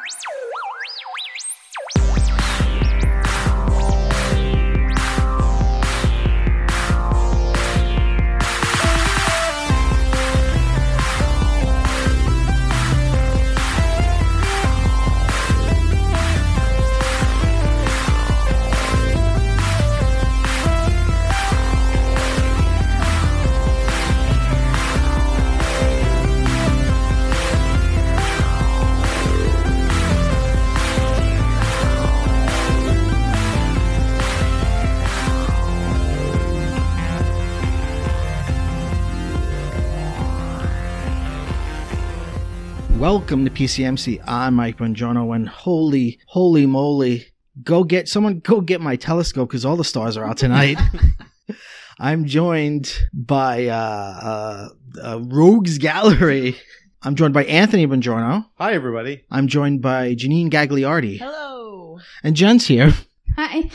Welcome to PCMC. I'm Mike Bongiorno, and holy moly, go get my telescope because all the stars are out tonight. I'm joined by Rogues Gallery. I'm joined by Anthony Bongiorno. Hi, everybody. I'm joined by Janine Gagliardi. Hello. And Jen's here. Hi.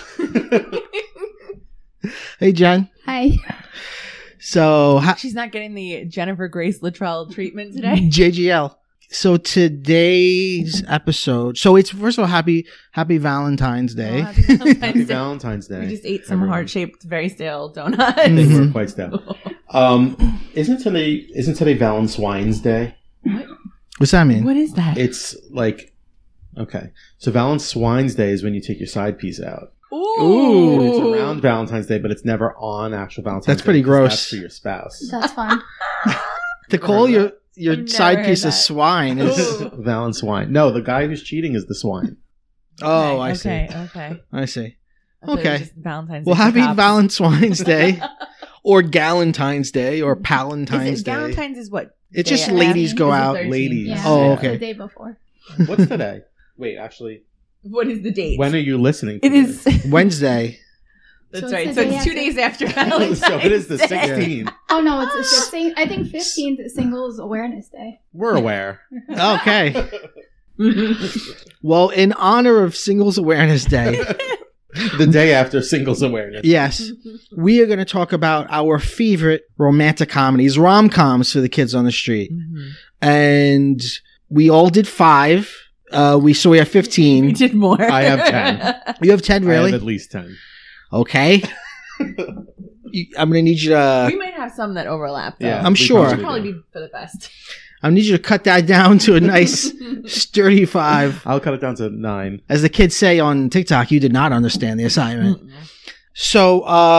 Hey, Jen. Hi. So she's not getting the Jennifer Grace Luttrell treatment today. JGL. So today's episode. So it's first of all happy Valentine's Day. Oh, happy Valentine's Day. We just ate some heart-shaped, very stale donuts. They were quite stale. Isn't today Valentine's Day? What's that mean? What is that? It's like, okay, so Valentine's Day is when you take your side piece out. Ooh. And it's around Valentine's Day, but it's never on actual Valentine's Day. That's pretty gross. That's for your spouse. That's fun. To call your side piece a swine is Valentine. No, the guy who's cheating is the swine. Oh, I see. Okay. I see. I thought it was Okay. just Valentine's Well, Day happy for cops. Valentine's Day, or Galentine's Day, or Palentine's Day. Valentine's is what? It's day just after? ladies go Is it out. 13? Ladies. Yeah. Oh, The okay. day before. What's today? Wait, actually, What is the date? when are you listening to It this? is. Wednesday. That's So right. it's So the day it's 2 after. days after Valentine's So it is the Day. 16th. Oh no, it's the 16th. I think 15th is Singles Awareness Day. We're aware. Okay. Well, in honor of Singles Awareness Day, The day after Singles Awareness. yes, we are going to talk about our favorite romantic comedies, rom-coms for the kids on the street. Mhm. And we all did 5. We have 15. We did more. I have 10. You have 10, I really? have at least 10. Okay. I'm going to need you to... We might have some that overlap, though. Yeah, I'm we sure. Should probably probably do. be for the best. I need you to cut that down to a nice sturdy 5. I'll cut it down to 9. As the kids say on TikTok, you did not understand the assignment. Mm-mm. So,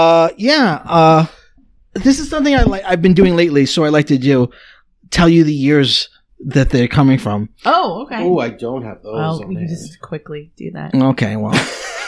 this is something I've been doing lately. So I like to tell you the years that they're coming from. Oh, okay. Oh, I don't have those. Well, on we can hand. just quickly do that. Okay, well,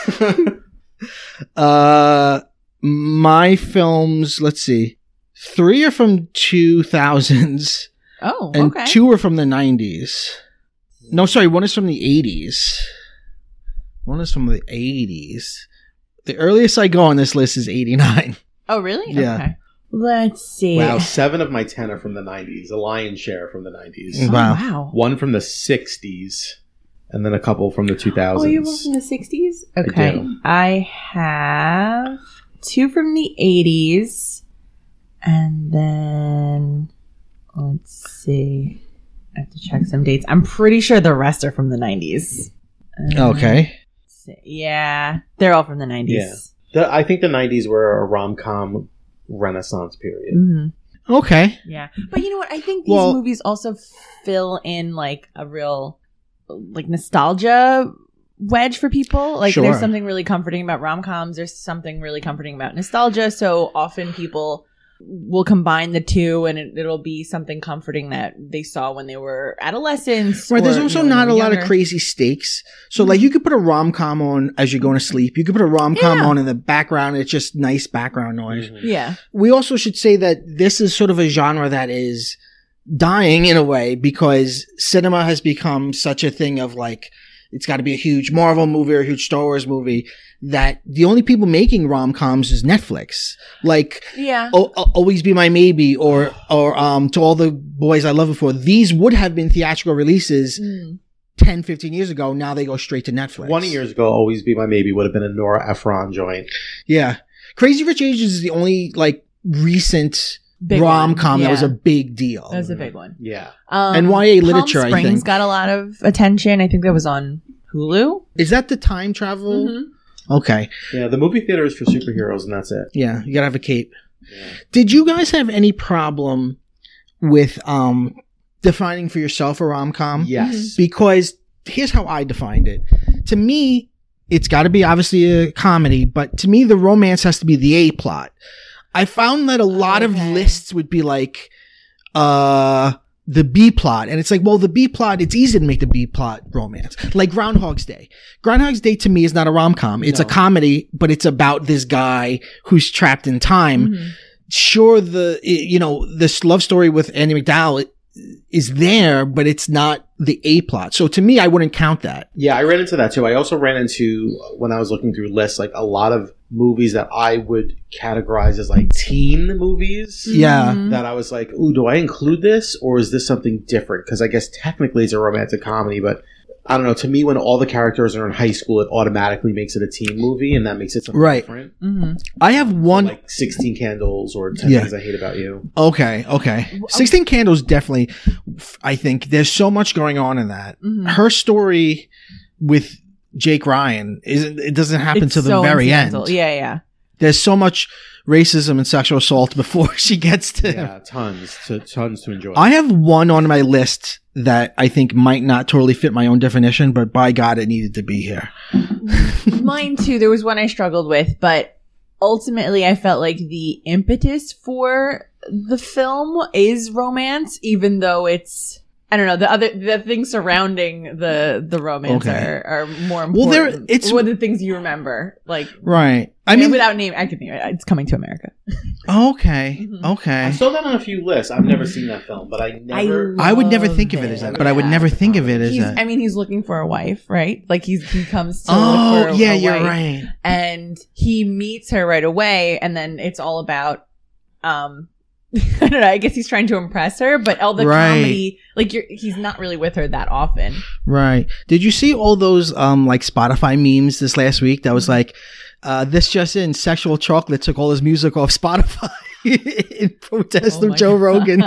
my films. Let's see, 3 are from 2000s, Oh, and okay. 2 are from the 90s. No, sorry, 1 is from the 80s. 1 is from the 80s. The earliest I go on this list is 89. Oh, really? Yeah. Okay. Let's see. Wow, 7 of my 10 are from the 90s. A lion's share from the 90s. Oh, Wow. wow. 1 from the 60s. And then a couple from the 2000s. Oh, you were from the 60s? I Okay. do. I have 2 from the 80s. And then, let's see. I have to check some dates. I'm pretty sure the rest are from the 90s. Okay. Let's see. Yeah. They're all from the 90s. Yeah. I think the 90s were a rom-com renaissance period. Mhm. Okay. Yeah. But you know what? I think these Well- movies also fill in like a real like nostalgia wedge for people. Like Sure. there's something really comforting about rom-coms. There's something really comforting about nostalgia. So often people will combine the two and it'll be something comforting that they saw when they were adolescents. Right, there's or, also you know, when not they a were lot of younger. crazy stakes. So, like, you could put a rom-com on as you're going to sleep. You could put a rom-com Yeah. on in the background. It's just nice background noise. Mhm. Yeah. We also should say that this is sort of a genre that is dying in a way because cinema has become such a thing of, like, it's got to be a huge Marvel movie or a huge Star Wars movie that the only people making rom-coms is Netflix. Like, Yeah. Always Be My Maybe or To All the Boys I Love Before. These would have been theatrical releases Mm. 10, 15 years ago. Now they go straight to Netflix. 20 years ago, Always Be My Maybe would have been a Nora Ephron joint. Yeah. Crazy Rich Asians is the only, like, recent Big rom-com one. that was Yeah. a big deal. That was a big one. Yeah. And YA literature, Palm I Springs think. got a lot of attention. I think that was on Hulu. Is that the time travel? Mm-hmm. Okay. Yeah, the movie theater is for superheroes, and that's it. Yeah, you gotta have a cape. Yeah. Did you guys have any problem with defining for yourself a rom-com? Yes. Because here's how I defined it. To me, it's got to be obviously a comedy, but to me, the romance has to be the A plot. I found that a lot of Okay. lists would be like the B plot, and it's like, well, the B plot, it's easy to make the B plot romance. Like Groundhog's Day. Groundhog's Day to me is not a rom-com. It's a No. comedy, but it's about this guy who's trapped in time. Mhm. Sure, this love story with Andy McDowell is there, but it's not the A plot. So to me, I wouldn't count that. Yeah, I ran into that too. I also ran into, when I was looking through lists, like a lot of movies that I would categorize as like teen movies. Yeah. Mhm. That I was like, ooh, do I include this or is this something different? Because I guess technically it's a romantic comedy, but I don't know. To me, when all the characters are in high school, it automatically makes it a teen movie, and that makes it something Right. different. Mhm. I have one. Like 16 Candles or 10 Yeah. Things I Hate About You. Okay. 16 Candles, definitely. I think there's so much going on in that. Mhm. Her story with Jake Ryan it doesn't happen It's to the so very incidental. end. Yeah. There's so much racism and sexual assault before she gets to him. Yeah, tons to enjoy. I have one on my list that I think might not totally fit my own definition, but by God, it needed to be here. Mine too. There was one I struggled with, but ultimately I felt like the impetus for the film is romance, even though it's, I don't know, the things surrounding the romance Okay. are more Well, important. it's- what are the things you remember, like Right. I mean, without name, I could name it. It's Coming to America. okay. Mhm. I Okay. saw that on a few lists. I've never seen that film, but I never. I would never love think of it as that, but I would Yeah. never think of it as He's, that. I mean, he's looking for a wife, right? Like he comes to Oh, look for yeah, a you're wife. right. And he meets her right away, and then it's all about I don't know, I guess he's trying to impress her, but all the Right. comedy, like he's not really with her that often. Right. Did you see all those like Spotify memes this last week that was like this just in, Sexual Chocolate took all his music off Spotify in protest Oh of my Joe God. Rogan.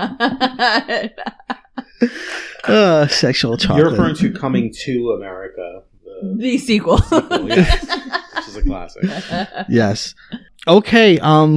Sexual Chocolate. You're referring to Coming to America, the The sequel. sequel, yes, which is a classic. Yes. Okay,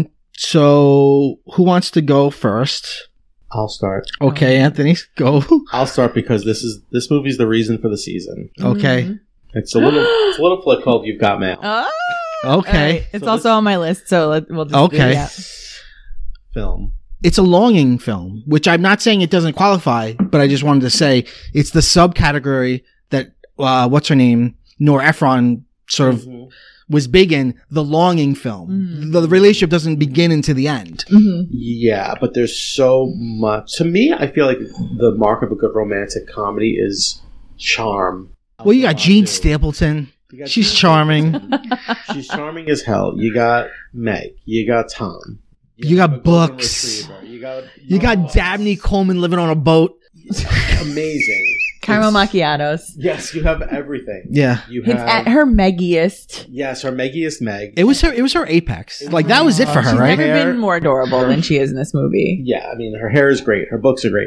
so who wants to go first? I'll start. Okay, Anthony, go. I'll start because this movie's the reason for the season. Okay. Mhm. It's a little flick called You've Got Mail. Oh, Okay. all right. It's So also on my list, so we'll just Okay. do that. Film. It's a longing film, which I'm not saying it doesn't qualify, but I just wanted to say it's the subcategory that what's her name, Nora Ephron, sort of Mhm. was big in, the longing film. Mhm. The relationship doesn't begin until the end. Mhm. Yeah, but there's so much. To me, I feel like the mark of a good romantic comedy is charm. Well, you got Gene Too. Stapleton. You got She's Gene charming. Stapleton. She's charming as hell. You got Meg. You got Tom. You got have a golden books. retriever. You got books. Dabney Coleman living on a boat. Amazing. Caramel It's- macchiatos. Yes, you have everything. Yeah. You It's have at her meggiest. yes, her Meggiest Meg. It was her apex. Like that was it for her, She's right? never Hair- been more adorable than she is in this movie. Yeah, I mean, her hair is great. Her books are great.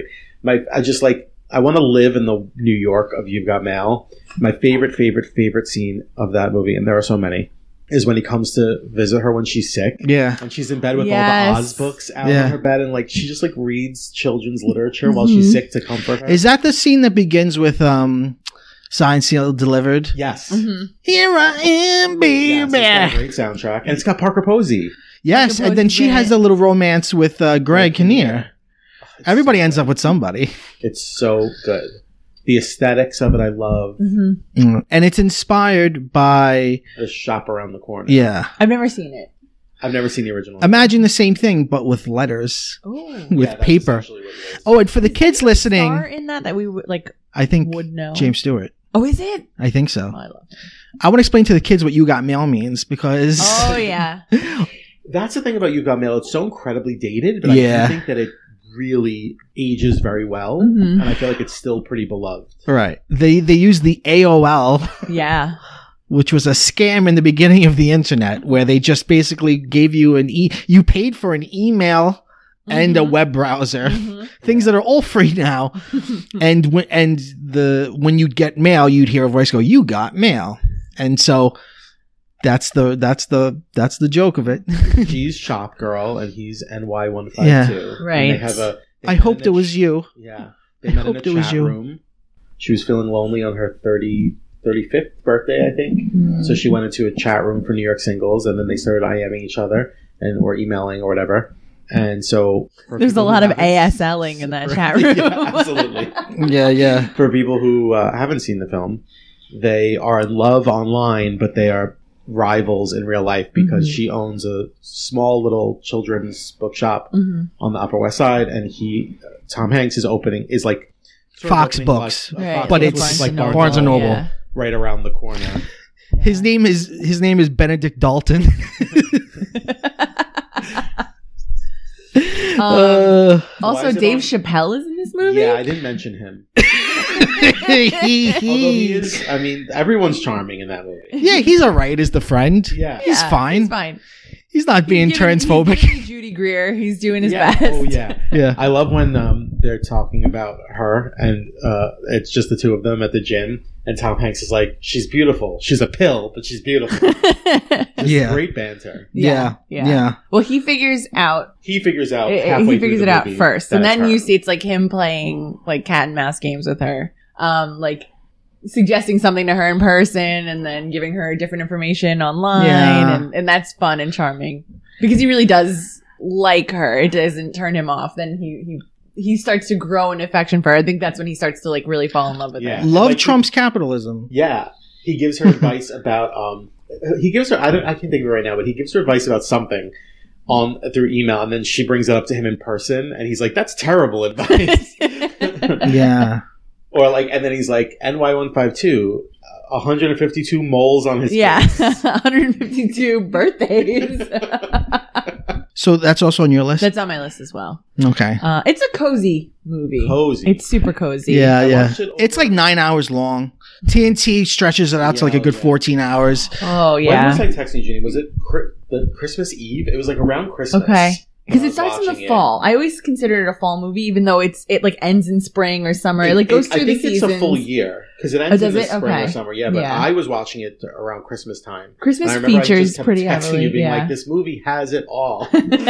I want to live in the New York of You've Got Mail. My favorite scene of that movie, and there are so many, is when he comes to visit her when she's sick. Yeah. And she's in bed with all Yes. the Oz books out Yeah. on her bed, and like she just like reads children's literature while she's Mhm. sick to comfort her. Is that the scene that begins with Signed, Sealed, Delivered? yes. Mhm. Here I am, baby. Yes, it's got a great soundtrack, and it's got Parker Posey. Yes, and then she has a little romance with Greg Kinnear. It's Everybody so ends good. up with somebody. It's so good. The aesthetics of it, I love. Mhm. And it's inspired by, The shop around the corner. yeah. I've never seen it. I've never seen the original. Imagine the same thing, but with letters, Oh, with Yeah, that's paper. essentially what it is. Oh, and for the kids listening, Star in that we would like I think would know. James Stewart. Oh, is it? I think Oh, so. I love him. I want to explain to the kids what You Got Mail means because Oh yeah. That's the thing about You Got Mail. It's so incredibly dated, but Yeah. I do think that it really ages very well, Mhm. and I feel like it's still pretty beloved. right. They use the AOL, Yeah. which was a scam in the beginning of the internet, where they just basically gave you you paid for an email and a web browser, Mhm. things that are all free now. And when you get mail, you'd hear a voice go, "You got mail," and so that's the joke of it. She's Shop Girl and he's NY152. Yeah. Right. And they I met hoped in it was you. Yeah. They met in hoped a it was chat you. room. She was feeling lonely on her 35th birthday, I think. So she went into a chat room for New York Singles, and then they started IMing each other or emailing or whatever. And so There's a lot of ASLing in that chat room. Yeah, absolutely. Yeah. For people who haven't seen the film, they are in love online, but they are rivals in real life because she owns a small little children's bookshop on the Upper West Side, and Tom Hanks is like sort of Fox opening Books, Fox but Books, it's which is like Barnes and Noble. Yeah. right around the corner. His name is Benedict Dalton. Why Also, is it Dave on- Chappelle is in this movie. Yeah, I didn't mention him. Although he is, I mean, everyone's charming in that movie. Yeah, he's all right as the friend. Yeah. He's fine. He's fine. He's not being He's giving- transphobic. he's giving Judy Greer. He's doing his Yeah. best. Oh, yeah. Yeah. I love when they're talking about her and it's just the two of them at the gym, and Tom Hanks is like, "She's beautiful. She's a pill, but she's beautiful." Just Yeah. great banter. Yeah. Well, he figures out. He figures out. He halfway figures through it the out movie first, that and it's then her. you see it's like him playing like cat and mouse games with her, like suggesting something to her in person, and then giving her different information online, Yeah. and that's fun and charming because he really does like her. It doesn't turn him off. Then he starts to grow an affection for her. I think that's when he starts to like really fall in love with Yeah. her. Love Like, trumps capitalism. Yeah, he gives her advice about. He gives her. I can't think of it right now, but he gives her advice about something through email, and then she brings it up to him in person, and he's like, "That's terrible advice." Yeah. Or like, and then he's like, "NY152, 152 moles on his Yeah, face." 152 birthdays. So that's also on your list? That's on my list as well. Okay. It's a cozy movie. Cozy. It's super cozy. Yeah, I yeah. watched it It's like 9 hours long. TNT stretches it out to like a good 14 hours. Oh When yeah. was I texting Jeannie? Was it the Christmas Eve? It was like around Christmas. Okay. Because when I it was starts in watching the it. fall. I always consider it a fall movie, even though it like ends in spring or summer. It like goes through I the think seasons. it's a full year because it ends does in the it? spring or Okay. summer. Yeah, but Yeah. I was watching it around Christmas time. Christmas And I remember I features just kept pretty texting heavily. you, being Yeah. like, "This movie has it all.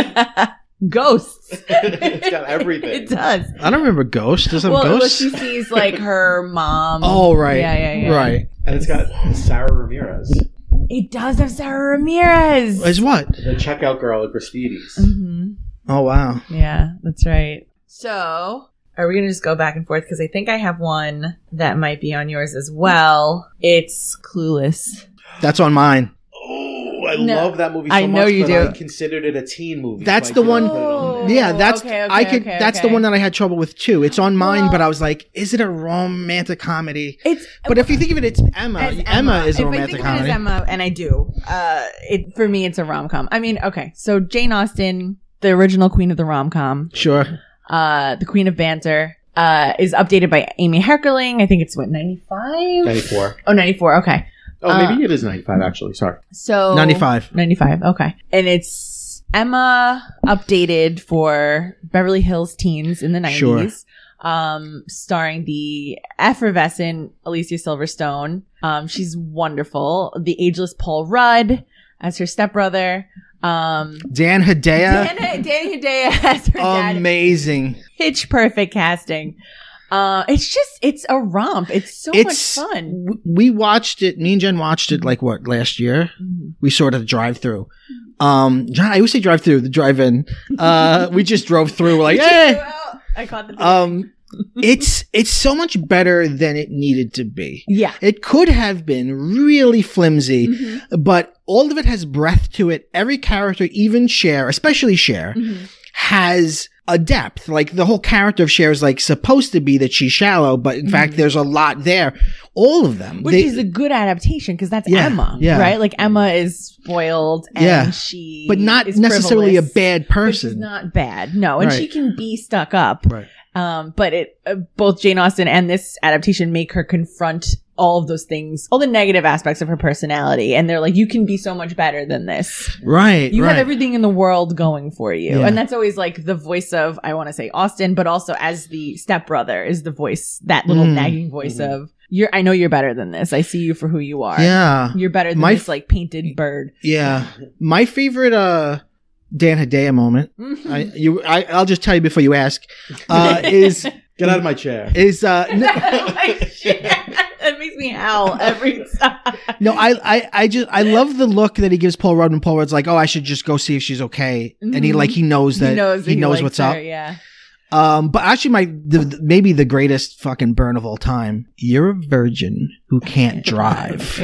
Ghosts. It's got everything." It does. I don't remember Ghost. Does it have Well, Ghosts? she sees like her mom. Oh, right. Yeah. Right. And it's got Sarah Ramirez, It does have Sarah Ramirez. Is what? the checkout girl at Gristedes. hmm Oh, wow. Yeah, that's right. So, are we going to just go back and forth? Because I think I have one that might be on yours as well. It's Clueless. That's on mine. Oh, I No, love that movie so I know much, you but do. I considered it a teen movie. That's so I the couldn't one- put it on there. Yeah, that's okay, I could. okay, that's okay. the one that I had trouble with too. It's on mine, Well- but I was like, is it a romantic comedy? It's But if you think of it, it's Emma. as Emma is a if I romantic think of it as comedy. Emma, and I do. For me, it's a rom com. I mean, okay, so Jane Austen, the original queen of the rom com, Sure. the queen of banter, is updated by Amy Heckerling. I think it's what 95. 94. Oh, 94. Okay, Oh, maybe it is 95, actually. Sorry. so 95. 95. Okay. And it's Emma updated for Beverly Hills Teens in the 90s. Sure. Starring the effervescent Alicia Silverstone. She's wonderful. The ageless Paul Rudd as her stepbrother. Dan Hedaya. Danny Hedaya as her dad. Amazing. Pitch perfect casting. It's a romp. It's so much fun. We watched it. Me and Jen watched it like what last year. Mhm. We sort of drive through. John, I always say drive through. The drive in. We just drove through. We're like, hey. I caught the It's so much better than it needed to be. yeah. It could have been really flimsy, Mhm. but all of it has breath to it. Every character, even Cher, especially Cher, Mhm. has a depth. Like the whole character of Cher is like supposed to be that she's shallow, but in fact, there's a lot there. All of them. Which is a good adaptation because that's Yeah, Emma, yeah. right? Like Emma is spoiled and Yeah. she but not is necessarily frivolous, a bad but she's person. not bad. No, and Right. she can be stuck up. Right. But both Jane Austen and this adaptation make her confront all of those things, all the negative aspects of her personality. And they're like, you can be so much better than this. Right. You right. have everything in the world going for you. Yeah. And that's always like the voice of, I want to say Austin, but also as the stepbrother is the voice, that little nagging voice of, I know you're better than this. I see you for who you are. Yeah. You're better than this like painted bird. Yeah. My favorite Dan Hedaya moment, I'll just tell you before you ask, is Get out of my chair. Like, shit. That makes me howl every time. No, I love the look that he gives Paul Rudd when Paul Rudd's like, oh, I should just go see if she's okay. And he knows that he knows what's up. Yeah. But actually maybe the greatest fucking burn of all time. You're a virgin who can't drive.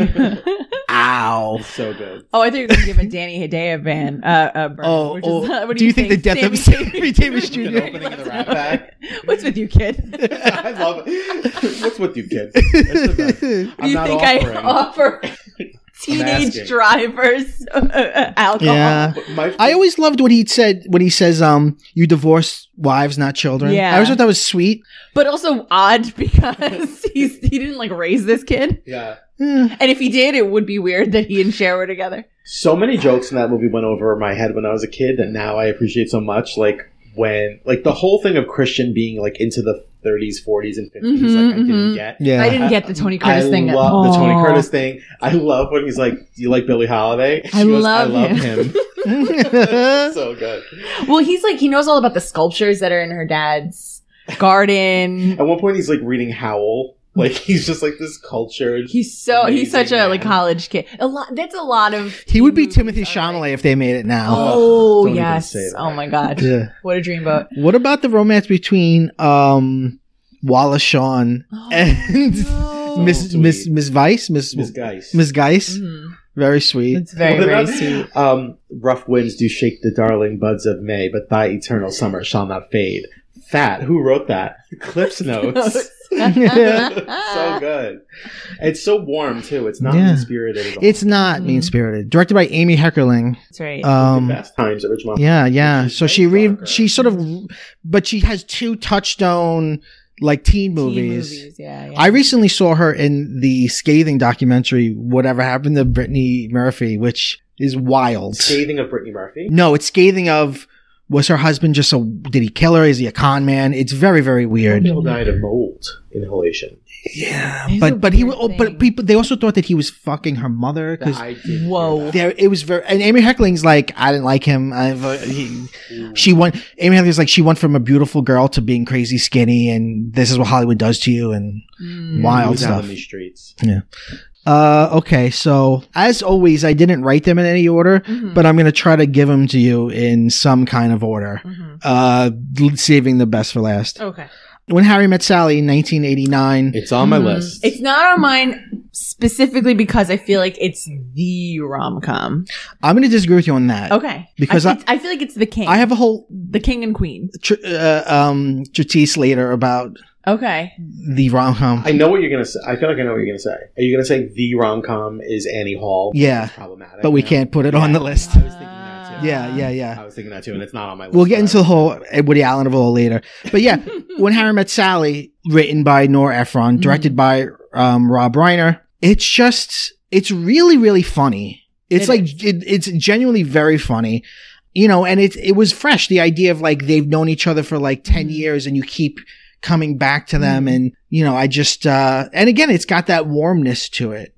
Ow. So good. Oh, I thought you were going to give a Danny Hedaya burn. What do you think the death of Sammy Davis Jr.? Opening of the Rat Pack. What's with you, kid? I love it. What's with you, kid? It's the best. Do you think I offer teenage drivers alcohol? Yeah. I always loved what he said when he says, you divorce wives, not children. Yeah. I always thought that was sweet. But also odd because he didn't like raise this kid. Yeah. And if he did, it would be weird that he and Cher were together. So many jokes in that movie went over my head when I was a kid that now I appreciate so much. Like when, like the whole thing of Christian being like into the 30s, 40s, and 50s, I didn't get. Yeah. I didn't get the Tony Curtis thing. I love the Tony Curtis thing. I love when he's like, "Do you like Billie Holiday?" I love him. So good. Well, he's like, he knows all about the sculptures that are in her dad's garden. At one point, he's like reading Howl. Like he's just like this cultured. He's such a like college kid. That's a lot of. He would be Timothy Chalamet if they made it now. Oh Don't yes! even say that. Oh my god! Yeah. What a dreamboat. What about the romance between Wallace Shawn and Miss Weiss? Miss Geis. Miss Geis. Mhm. Very sweet. It's very sweet. Rough winds do shake the darling buds of May, but thy eternal summer shall not fade. Fat. Who wrote that? Cliff's Notes. So good. It's so warm too. It's not mean-spirited at all. It's not mean-spirited. Directed by Amy Heckerling. That's right. Fast Times at Ridgemont. Yeah. So she sort of, but she has two touchstone like teen movies. Yeah. I recently saw her in the scathing documentary, Whatever Happened to Brittany Murphy, which is wild. Scathing of Brittany Murphy? No, it's scathing of, was her husband did he kill her? Is he a con man? It's very, very weird. People died of mold inhalation. Yeah, but people, they also thought that he was fucking her mother because whoa, it was very. And Amy Heckerling's like, I didn't like him. She went. Amy Heckerling's like, she went from a beautiful girl to being crazy skinny, and this is what Hollywood does to you, and wild stuff. Down these streets. Yeah. Okay, so as always, I didn't write them in any order, but I'm going to try to give them to you in some kind of order. Saving the best for last. Okay. When Harry Met Sally in 1989. It's on my list. It's not on mine specifically because I feel like it's the rom-com. I'm going to disagree with you on that. Okay. Because I feel like it's the king. I have a whole... The king and queen. treatise later about... Okay. The rom-com. I know what you're going to say. I feel like I know what you're going to say. Are you going to say the rom-com is Annie Hall? Yeah. It's problematic. But we can't put it on the list. I was thinking that too. Yeah. I was thinking that too, and it's not on my list. We'll get into the whole Woody Allen of it all later. But yeah, When Harry Met Sally, written by Nora Ephron, directed by Rob Reiner. It's really, really funny. It's genuinely very funny. You know, and it was fresh. The idea of like, they've known each other for like 10 years and you keep coming back to them. And, you know, I just, and again, it's got that warmness to it.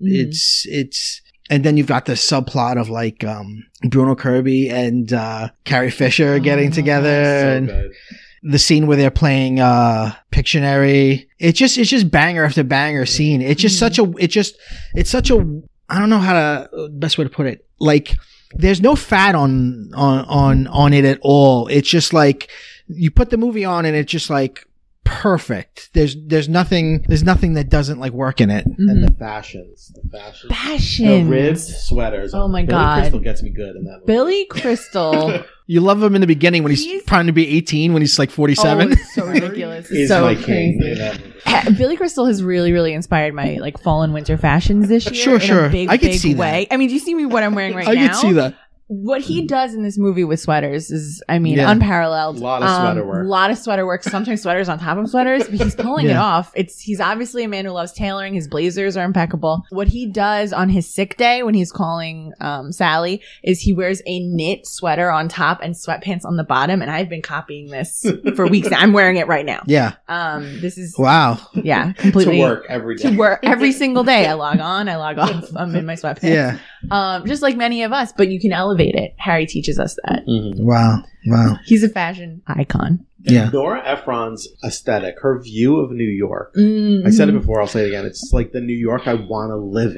And then you've got the subplot of like, Bruno Kirby and, Carrie Fisher getting together. So and good. the scene where they're playing, Pictionary. It's just banger after banger scene. It's just such a, I don't know best way to put it. Like, there's no fat on it at all. It's just like, you put the movie on and it's just like, perfect. There's nothing that doesn't like work in it. And the fashions. The ribbed sweaters. Oh my Billy God. Crystal gets me good in that movie. Billy Crystal. You love him in the beginning when he's trying to be 18 when he's like 47. Oh, it's so ridiculous. It's Is so my crazy. king in that movie. Billy Crystal has really, really inspired my like fall and winter fashions this year. Sure. In a big, I could big see that. way. I mean, do you see me what I'm wearing right I now? could see that. What he does in this movie with sweaters is, I mean, Yeah. unparalleled. A lot of sweater work. A lot of sweater work. Sometimes sweaters on top of sweaters, but he's pulling it Yeah. off. He's obviously a man who loves tailoring. His blazers are impeccable. What he does on his sick day when he's calling Sally is he wears a knit sweater on top and sweatpants on the bottom. And I've been copying this for weeks now. I'm wearing it right now. Yeah. This is Wow. yeah, completely To work every day. To work every single day. I log on, I log off. I'm in my sweatpants. Yeah. Just like many of us, but you can elevate it. Harry teaches us that. Mhm. Wow. Wow. He's a fashion icon. Yeah. Nora Ephron's aesthetic, her view of New York. Mm-hmm. I said it before, I'll say it again. It's like the New York I want to live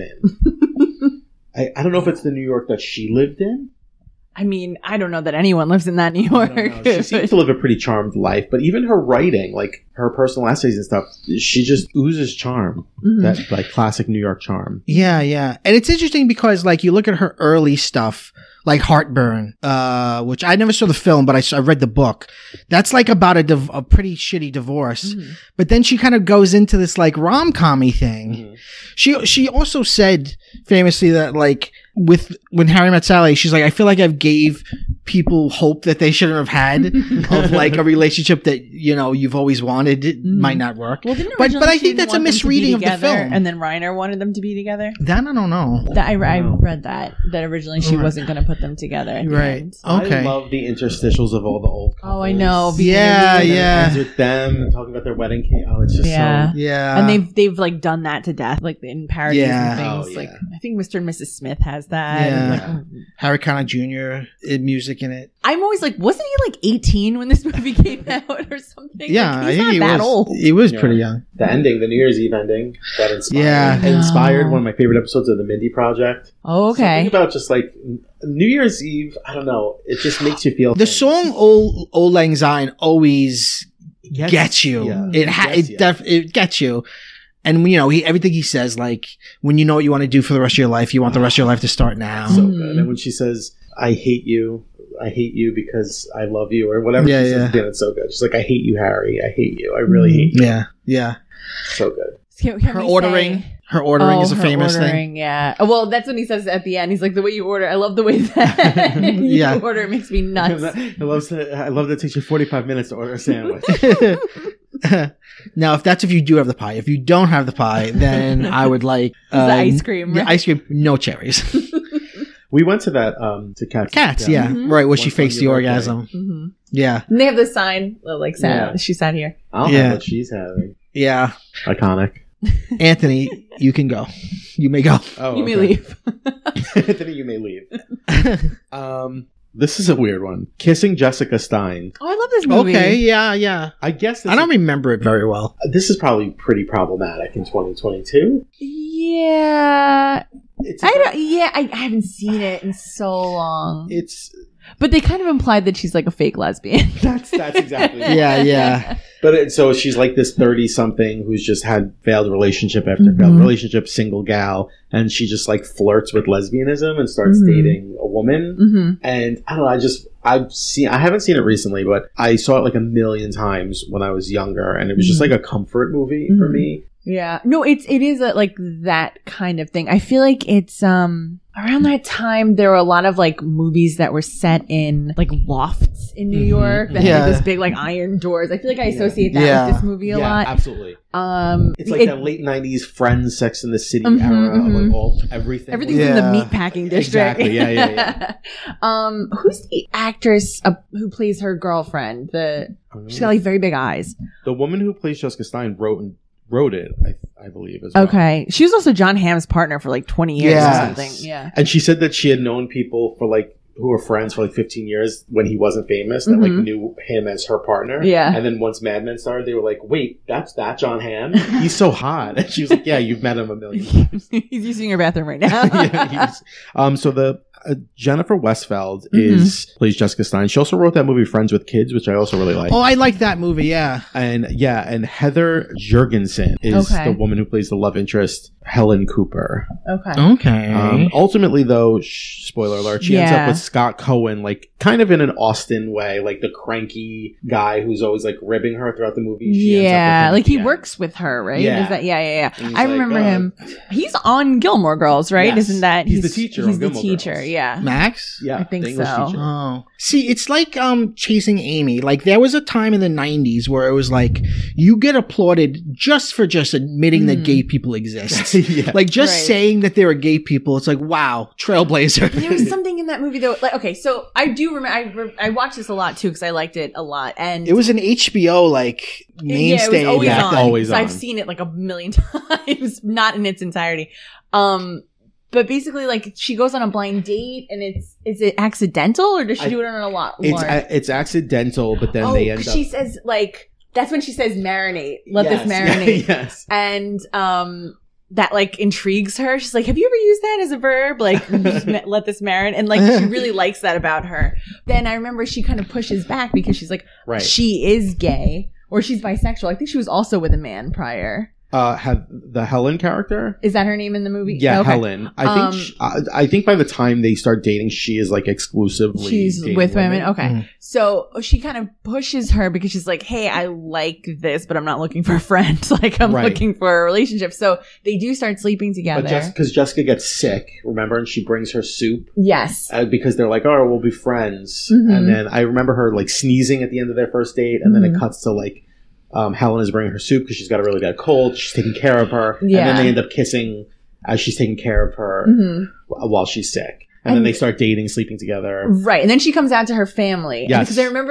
in. I don't know if it's the New York that she lived in. I mean, I don't know that anyone lives in that New I York. don't know. She seems to live a pretty charmed life, but even her writing, like her personal essays and stuff, she just oozes charm. Mhm. That like classic New York charm. Yeah, yeah. And it's interesting because like you look at her early stuff, like Heartburn, which I never saw the film, but I read the book. That's like about a pretty shitty divorce. Mhm. But then she kind of goes into this like rom-com-y thing. Mhm. She also said famously that like when Harry Met Sally, she's like, I feel like I've gave people hope that they shouldn't have had of like a relationship that, you know, you've always wanted. It might not work. Well, didn't But originally I she think that's a want them to be misreading of the together, film. And then Reiner wanted them to be together. That I don't know. That I Wow. read that originally she Right. wasn't going to put them together. At the Right. end. Okay. I love the interstitials of all the old couples. Oh, I know. Yeah, And it yeah. ends with them and talking about their wedding cake. Oh, it's just Yeah. so... Yeah. And they've like done that to death, like in parodies Yeah. and things. Oh, Like yeah. I think Mr. and Mrs. Smith has that. Yeah. And, like, Harry Connick Jr. Music in it. I'm always like, wasn't he like 18 when this movie came out or something? Yeah, like, I he's think not he that was. old. He was Yeah. pretty young. The ending, the New Year's Eve ending, that inspired. Yeah. It inspired No. one of my favorite episodes of the Mindy Project. Oh, okay. Something about just like New Year's Eve, I don't know, it just makes you feel The things. song "Old Lang Syne" always Yes. gets you. Yeah. It Gets you. it gets you. And you know, everything he says, like when you know what you want to do for the rest of your life, you want the rest of your life to start now. So Mhm. good. And when she says, I hate you because I love you, or whatever Yeah, she says, yeah. it's so good. She's like, I hate you, Harry. I hate you. I really hate you. Yeah, yeah. So good. Can Her we ordering, say- her ordering is a her famous thing. ordering, yeah. Oh, well, that's what he says at the end. He's like, the way you order. I love the way that you Yeah. order makes me nuts. I love that it takes you 45 minutes to order a sandwich. Now, if you do have the pie, if you don't have the pie, then I would like the ice cream, Yeah, right? ice cream, no cherries. We went to that to Cats. Cats, yeah, Mhm. right. Where she Once on fakes the your birthday. orgasm. Mhm. Yeah, And they have the sign, like, Yeah. she sat here. I'll Yeah. have what she's having. yeah. Iconic. Anthony, you can go. You may go. Oh, You may okay. leave. Anthony, you may leave. This is a weird one. Kissing Jessica Stein. Oh, I love this movie. Okay, yeah, yeah. I guess I don't remember it very well. this is probably pretty problematic in 2022. Yeah. It's I haven't seen it in so long. It's But they kind of implied that she's like a fake lesbian. that's exactly it. Yeah, yeah. But so she's like this 30-something who's just had failed relationship after Mhm. failed relationship, single gal, and she just like flirts with lesbianism and starts Mhm. dating a woman. Mm-hmm. And I don't know, I haven't seen it recently, but I saw it like a million times when I was younger, and it was just Mhm. like a comfort movie for Mhm. me. Yeah. No, it is like that kind of thing. I feel like it's around that time there were a lot of like movies that were set in like lofts in New Mhm. York that Yeah. had like, this big like iron doors. I feel like I associate that Yeah. with this movie a lot. Absolutely. It's It's like that late 90s Friends, Sex in the City Mhm, era of mhm. like everything. Everything's Yeah. in the meat packing district. Exactly. Yeah. Who's the actress who plays her girlfriend? She's got like very big eyes. The woman who plays Jessica Stein wrote it, I believe, as well. Okay. She was also John Hamm's partner for like 20 years Yes. or something. Yeah. And she said that she had known people for like who were friends for like 15 years when he wasn't famous that like Mhm. knew him as her partner. Yeah. And then once Mad Men started, they were like, "Wait, that's that John Hamm? He's so hot." And she was like, "Yeah, you've met him a million times." He's using your bathroom right now. Yeah, so the Jennifer Westfeld Mm-hmm. plays Jessica Stein. She also wrote that movie Friends with Kids, which I also really like. Oh, I like that movie. Yeah. And Heather Jurgensen is Okay. the woman who plays the love interest, Helen Cooper. Okay. Okay. Ultimately, though, spoiler alert, she ends Yeah. up with Scott Cohen, like kind of in an Austin way, like the cranky guy who's always like ribbing her throughout the movie. She ends up with Yeah, him like at the he end. works with her, right? Yeah. Is that yeah. And he's I like, remember "Oh." him. He's on Gilmore Girls, right? Yes. Isn't that He's the teacher He's on the Gilmore teacher. Girls. yeah. Max? Yeah, I think the English so. teacher. Oh. See, it's like Chasing Amy. Like there was a time in the 90s where it was like you get applauded just for just admitting that gay people exist. Yeah. Like just Right. saying that there are gay people, it's like, wow, trailblazer. There was something in that movie though. Like, okay, so I do remember. I watched this a lot too because I liked it a lot, and It was an HBO like mainstay. Yeah, it was always Yeah, on. always so on. I've seen it like a million times, not in its entirety. But basically, like she goes on a blind date, and is it accidental or does she do it on a lot? It's accidental, but then they end up. She says like that's when she says marinate. Let this marinate. Yes. And that like intrigues her. She's like, have you ever used that as a verb? Like, just let this marinate. And like, she really likes that about her. Then I remember she kind of pushes back because she's like, Right. she is gay or she's bisexual. I think she was also with a man prior. Have the Helen character? Is that her name in the movie? Yeah, Okay. Helen. I think I think by the time they start dating, she is like exclusively She's dating with women. Okay. Mhm. So she kind of pushes her because she's like, hey, I like this, but I'm not looking for a friend. Like, I'm Right. looking for a relationship. So they do start sleeping together. But just because Jessica gets sick, remember, and she brings her soup yes. because they're like, oh, we'll be friends. Mhm. And then I remember her like sneezing at the end of their first date, and then Mhm. it cuts to like Helen is bringing her soup because she's got a really bad cold. She's taking care of her, Yeah. and then they end up kissing as she's taking care of her Mhm. while she's sick. And then And- they start dating, sleeping together. Right. And then she comes out to her family. Yes. Because I remember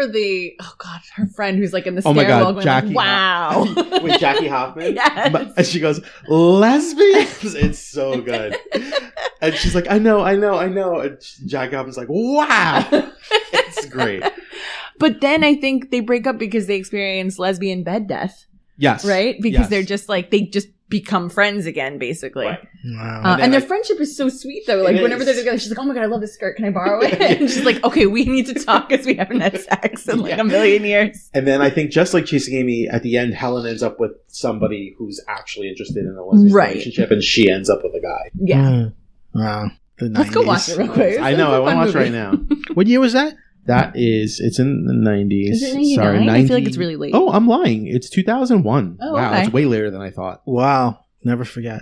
her friend who's like in the Oh my stairwell God, going like, Jackie. wow. With Jackie Hoffman. Yes. And she goes, lesbians? It's so good. And she's like, I know. And Jackie Hoffman's like, wow. It's great. But then I think they break up because they experience lesbian bed death, Yes. right? Because Yes. they're just like, they just become friends again, basically. Right. Wow. And then And their I- friendship is so sweet, though. Like, It whenever is. they're together, she's like, oh my God, I love this skirt. Can I borrow it? And she's like, okay, we need to talk because we haven't had sex in like Yeah. a million years. And then I think just like Chasing Amy, at the end, Helen ends up with somebody who's actually interested in a lesbian Right. relationship, and she ends up with a guy. Yeah. Mm. Wow. The Let's go 90s. watch it real quick. I know. I want to watch right now. now. What year was that? It's in the 90s. Is it 99? Sorry, I 90. feel like it's really late. Oh, I'm lying. It's 2001. Oh, wow, okay. it's way later than I thought. Wow. Never forget.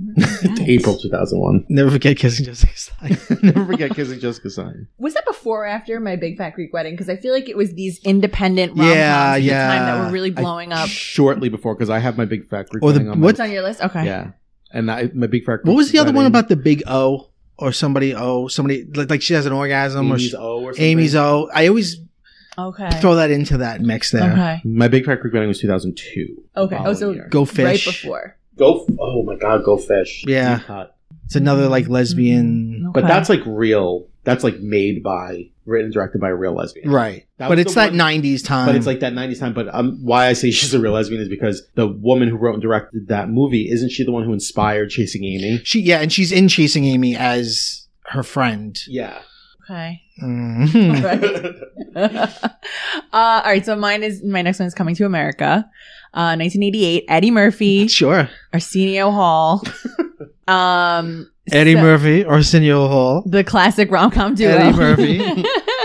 April 2001. Never forget kissing Jessica Stein. Never forget Kissing Jessica Stein. Was that before or after My Big Fat Greek Wedding? Because I feel like it was these independent rom-coms Yeah, at the yeah. time that were really blowing up. Shortly before, because I have My Big Fat Greek Or the- Wedding on what- What's on your list? Okay. Yeah. And My Big Fat Greek What was the other one Wedding, about the big O or somebody like she has an orgasm Amy's or O or something? Amy's O? I always Okay. throw that into that mix there. Okay. My Big Fat Greek Wedding was 2002. Okay. Oh, Following so year. Go right Fish. before. Oh my God, Go Fish. Yeah. Deep cut. It's another like lesbian. Okay. But that's like real. That's like written and directed by a real lesbian. Right. That But was it's the that one- 90s time. But it's like that 90s time. But why I say she's a real lesbian is because the woman who wrote and directed that movie, isn't she the one who inspired Chasing Amy? and she's in Chasing Amy as her friend. Yeah. Okay. Mhm. All right. So my next one is Coming to America, 1988. Eddie Murphy, Sure. Arsenio Hall, Eddie so- Murphy, Arsenio Hall. the classic rom-com duo. Eddie Murphy.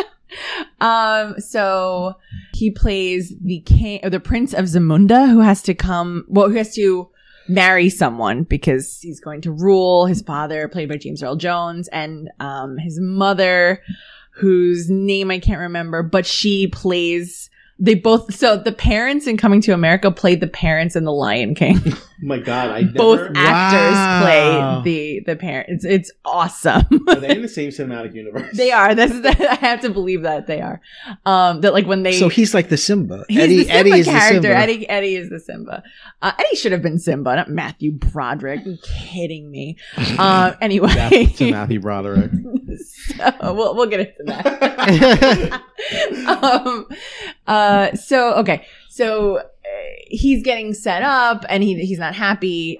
So he plays the king or the Prince of Zamunda who has to marry someone because he's going to rule. His father, played by James Earl Jones, and his mother, whose name I can't remember, but she plays. So the parents in Coming to America played the parents in The Lion King. Oh my God. I never. Both Wow. actors play the parents. It's awesome. Are they in the same cinematic universe? They are. I have to believe that they are. That like when they. So he's like the Simba. He's the Simba is character. the Simba. Eddie is the Simba. Eddie should have been Simba, not Matthew Broderick. Are you kidding me? Anyway, That's to Matthew Broderick. so we'll get into that. So he's getting set up, and he's not happy.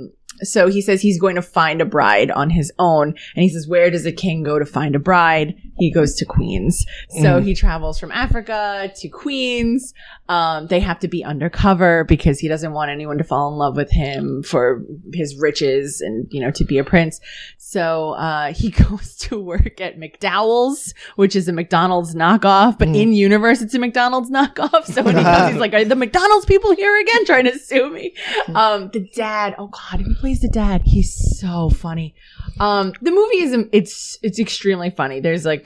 So he says he's going to find a bride on his own, and he says, "Where does a king go to find a bride? he goes to Queens. So he travels from Africa to Queens. They have to be undercover because he doesn't want anyone to fall in love with him for his riches and, you know, to be a prince. So he goes to work at McDowell's, which is a McDonald's knockoff, but in universe it's a McDonald's knockoff. So when he goes, he's like, are the McDonald's people here again trying to sue me? The dad, oh God, he plays the dad. He's so funny. The movie is, it's extremely funny. There's like,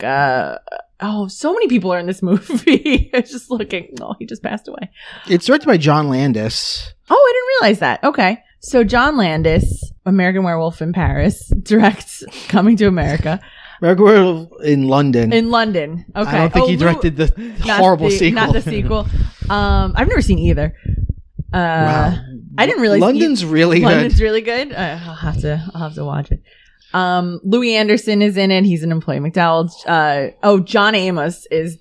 so many people are in this movie. I was just looking. Oh, he just passed away. It's directed by John Landis. Oh, I didn't realize that. Okay. So John Landis, American Werewolf in Paris, directs Coming to America. American Werewolf in London. In London. Okay. I don't think he directed the horrible sequel. Not the sequel. I've never seen either. Wow. I didn't realize London's really good. London's really good. I'll have to watch it. Louis Anderson is in it. He's an employee at McDowell's. John Amos is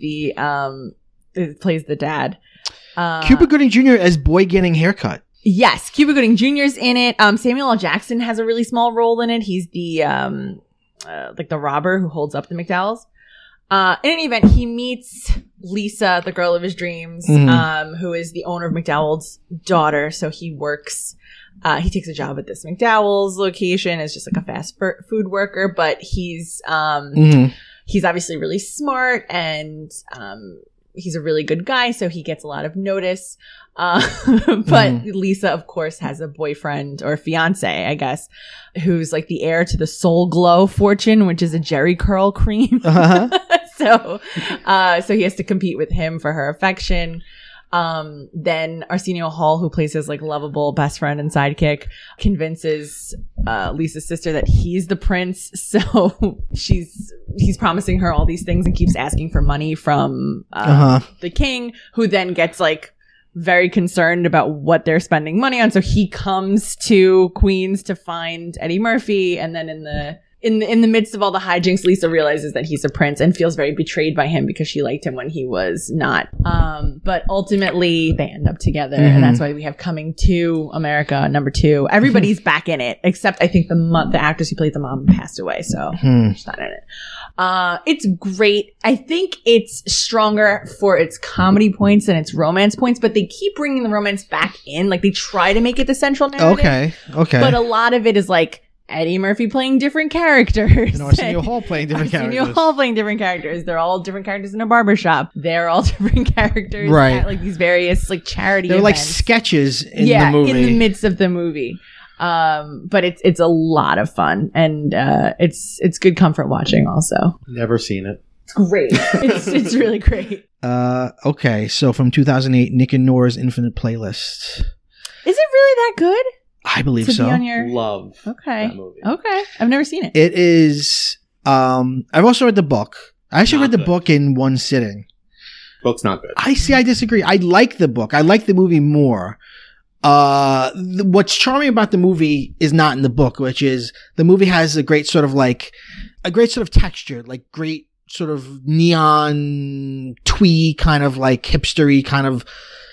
plays the dad. Cuba Gooding Jr. as boy getting haircut. Yes, Cuba Gooding Jr. is in it. Samuel L. Jackson has a really small role in it. He's the like the robber who holds up the McDowell's. In any event, he meets Lisa, the girl of his dreams, who is the owner of McDowell's daughter. So he works. He takes a job at this McDowell's location as just like a fast food worker, but he's obviously really smart and he's a really good guy, so he gets a lot of notice. But Lisa, of course, has a boyfriend or fiance, I guess, who's like the heir to the Soul Glow fortune, which is a Jerry curl cream. So he has to compete with him for her affection. Then Arsenio Hall, who plays his like lovable best friend and sidekick, convinces Lisa's sister that he's the prince. So he's promising her all these things and keeps asking for money from the king, who then gets like very concerned about what they're spending money on. So he comes to Queens to find Eddie Murphy, and then in the midst of all the hijinks, Lisa realizes that he's a prince and feels very betrayed by him because she liked him when he was not. But ultimately, they end up together, and that's why we have Coming to America #2. Everybody's back in it, except I think the actress who played the mom passed away, so she's not in it. It's great. I think it's stronger for its comedy points than its romance points, but they keep bringing the romance back in. Like, they try to make it the central narrative. Okay. But a lot of it is like Eddie Murphy playing different characters. And Arsenio Hall playing different characters. They're all different characters in a barbershop. They're all different characters at like these various like charity They're events. like sketches in the movie. In the midst of the movie. But it's a lot of fun, and it's good comfort watching also. Never seen it. It's great. It's really great. Okay, so from 2008, Nick and Nora's Infinite Playlist. Is it really that good? I believe so. Love that movie. Okay. I've never seen it. It is. I've also read the book. I actually read the book in one sitting. Book's not good. I disagree. I like the book. I like the movie more. What's charming about the movie is not in the book, which is the movie has a great sort of texture, like great sort of neon twee kind of like hipstery kind of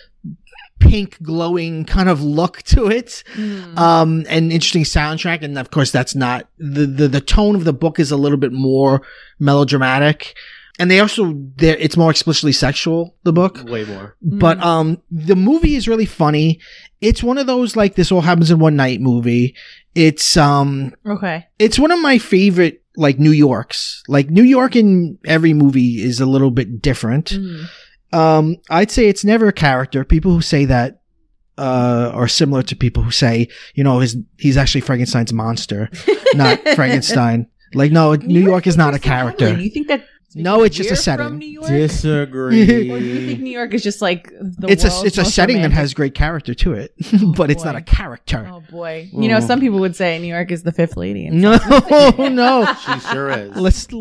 pink glowing kind of look to it. And interesting soundtrack. And of course that's not the tone of the book is a little bit more melodramatic. And it's more explicitly sexual, the book. Way more. But, the movie is really funny. It's one of those, like, this all happens in one night movie. It's, it's one of my favorite, like, New Yorks. Like, New York in every movie is a little bit different. I'd say it's never a character. People who say that, are similar to people who say, you know, he's actually Frankenstein's monster, not Frankenstein. Like, no, New York is not a character. Do you think that? No, it's just a setting. From New York? Disagree. Or do you think New York is just like it's a setting that has great character to it, but it's not a character. Oh boy! You know, some people would say New York is the fifth lady. No. She sure is.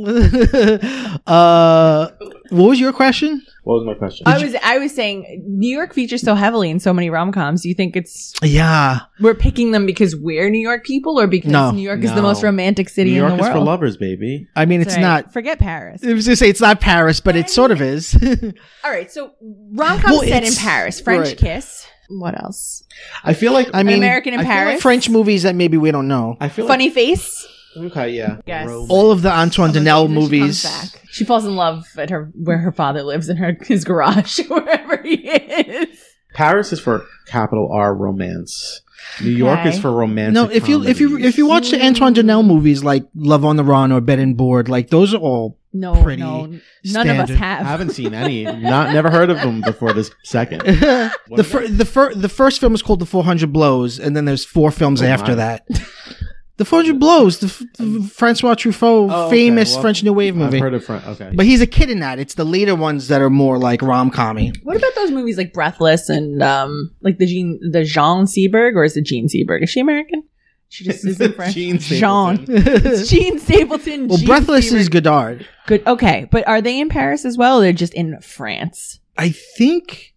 What was your question? What was my question? I was saying New York features so heavily in so many rom-coms. Do you think we're picking them because we're New York people, or because New York is the most romantic city in the world? New York is for lovers, baby. I mean, it's not. Forget Paris. I was going to say it's not Paris, but it sort of is. All right, so rom-com set in Paris, French Kiss. What else? I feel like American in Paris, French movies that maybe we don't know. I feel Funny Face. Okay, yeah. Yes. All of the Antoine Donnell She comes movies. back. She falls in love at where her father lives in his garage, wherever he is. Paris is for capital R romance. New York Okay. is for romantic. No, if you watch the Antoine Donnell movies like Love on the Run or Bed and Board, like those are all No, Pretty none of us standard. have. I haven't seen any. Never heard of them before this second. the first film is called The 400 Blows, and then there's 4 films after my. that. The 400 Blows, the Francois Truffaut Oh, okay. famous Well, French New Wave movie. I've heard of okay. But he's a kid in that. It's the later ones that are more like rom-commy. What about those movies like Breathless and like the Jean Seberg, or is it Jean Seberg? Is she American? She just isn't French. Jean Jean. Stapleton. It's Jean Stapleton. Well, Jean Breathless Seberg. is Godard. Good. Okay, but are they in Paris as well? Or they're just in France. I think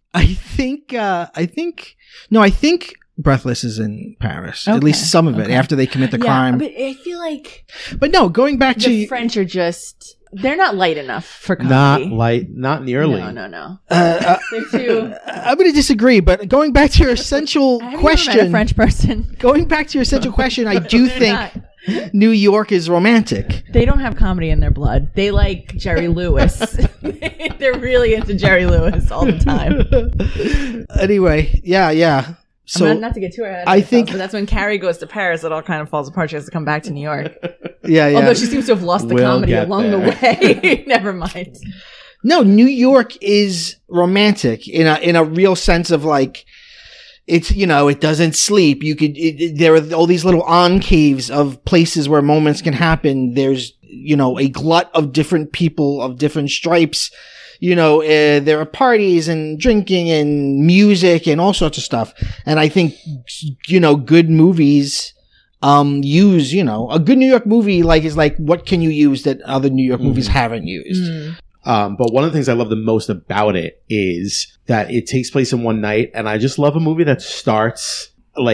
Breathless is in Paris. At Okay, least some of it okay. after they commit the crime. but I feel like But no, going back the to French are just—they're not light enough for Not comedy. light, not nearly. No. uh, They're too. I'm going to disagree, but going back to your essential Have you ever met a question, French person? going back to your essential question, I do They're think not. New York is romantic. They don't have comedy in their blood. They like Jerry Lewis. They're really into Jerry Lewis all the time. Anyway, yeah. So not to get too ahead of I myself, think- but that's when Carrie goes to Paris, it all kind of falls apart. She has to come back to New York. yeah. Although she seems to have lost the We'll comedy get along the way. Never mind. No, New York is romantic in a real sense of like, it's, it doesn't sleep. There are all these little encaves of places where moments can happen. There's, a glut of different people of different stripes. There are parties and drinking and music and all sorts of stuff. And I think, good movies, use, a good New York movie, is what can you use that other New York movies haven't used? But one of the things I love the most about it is that it takes place in one night, and I just love a movie that starts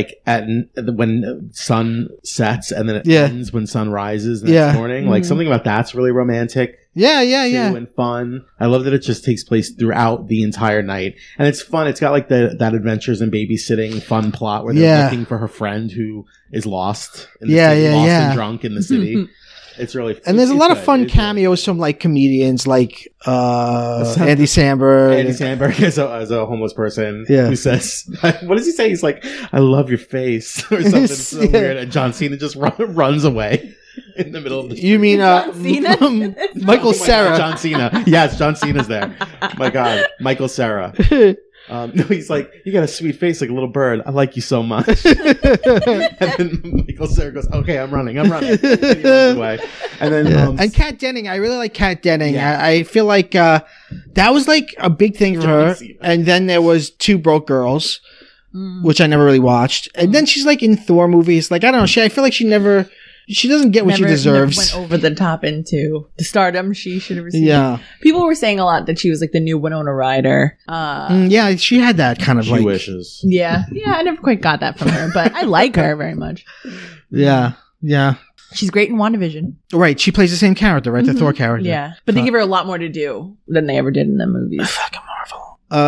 when sun sets and then it ends when sun rises the next morning. Like something about that's really romantic. Yeah. Too, and fun. I love that it just takes place throughout the entire night, and it's fun. It's got like that adventures in babysitting fun plot where they're looking for her friend who is lost. In the city, lost and drunk in the city. It's really and there's a lot of good. fun It's cameos from comedians like Andy Samberg. Andy Samberg as a homeless person Yeah. who says, what does he say? He's like, I love your face or something so Yeah. weird. And John Cena just runs away in the middle of the street. You mean John Cena? Michael Oh my God, Cera? John Cena. Yes, John Cena's there. My God, Michael Cera. No, he's like, you got a sweet face like a little bird. I like you so much. And then Michael Cera goes, okay, I'm running. And he runs away. And then, and Kat Denning, I really like Kat Denning. Yeah. I feel like that was like a big thing for her. And then there was Two Broke Girls, which I never really watched. And then she's like in Thor movies. Like I don't know, I feel like she doesn't get what she deserves. Never went over the top into the stardom she should have received. Yeah, People were saying a lot that she was like the new Winona Ryder. yeah, she had that kind of she like wishes. Yeah, I never quite got that from her, but I like her very much. Yeah. She's great in WandaVision. Right, she plays the same character, right? The Thor character. Yeah, but they give her a lot more to do than they ever did in the movies. Fucking Marvel.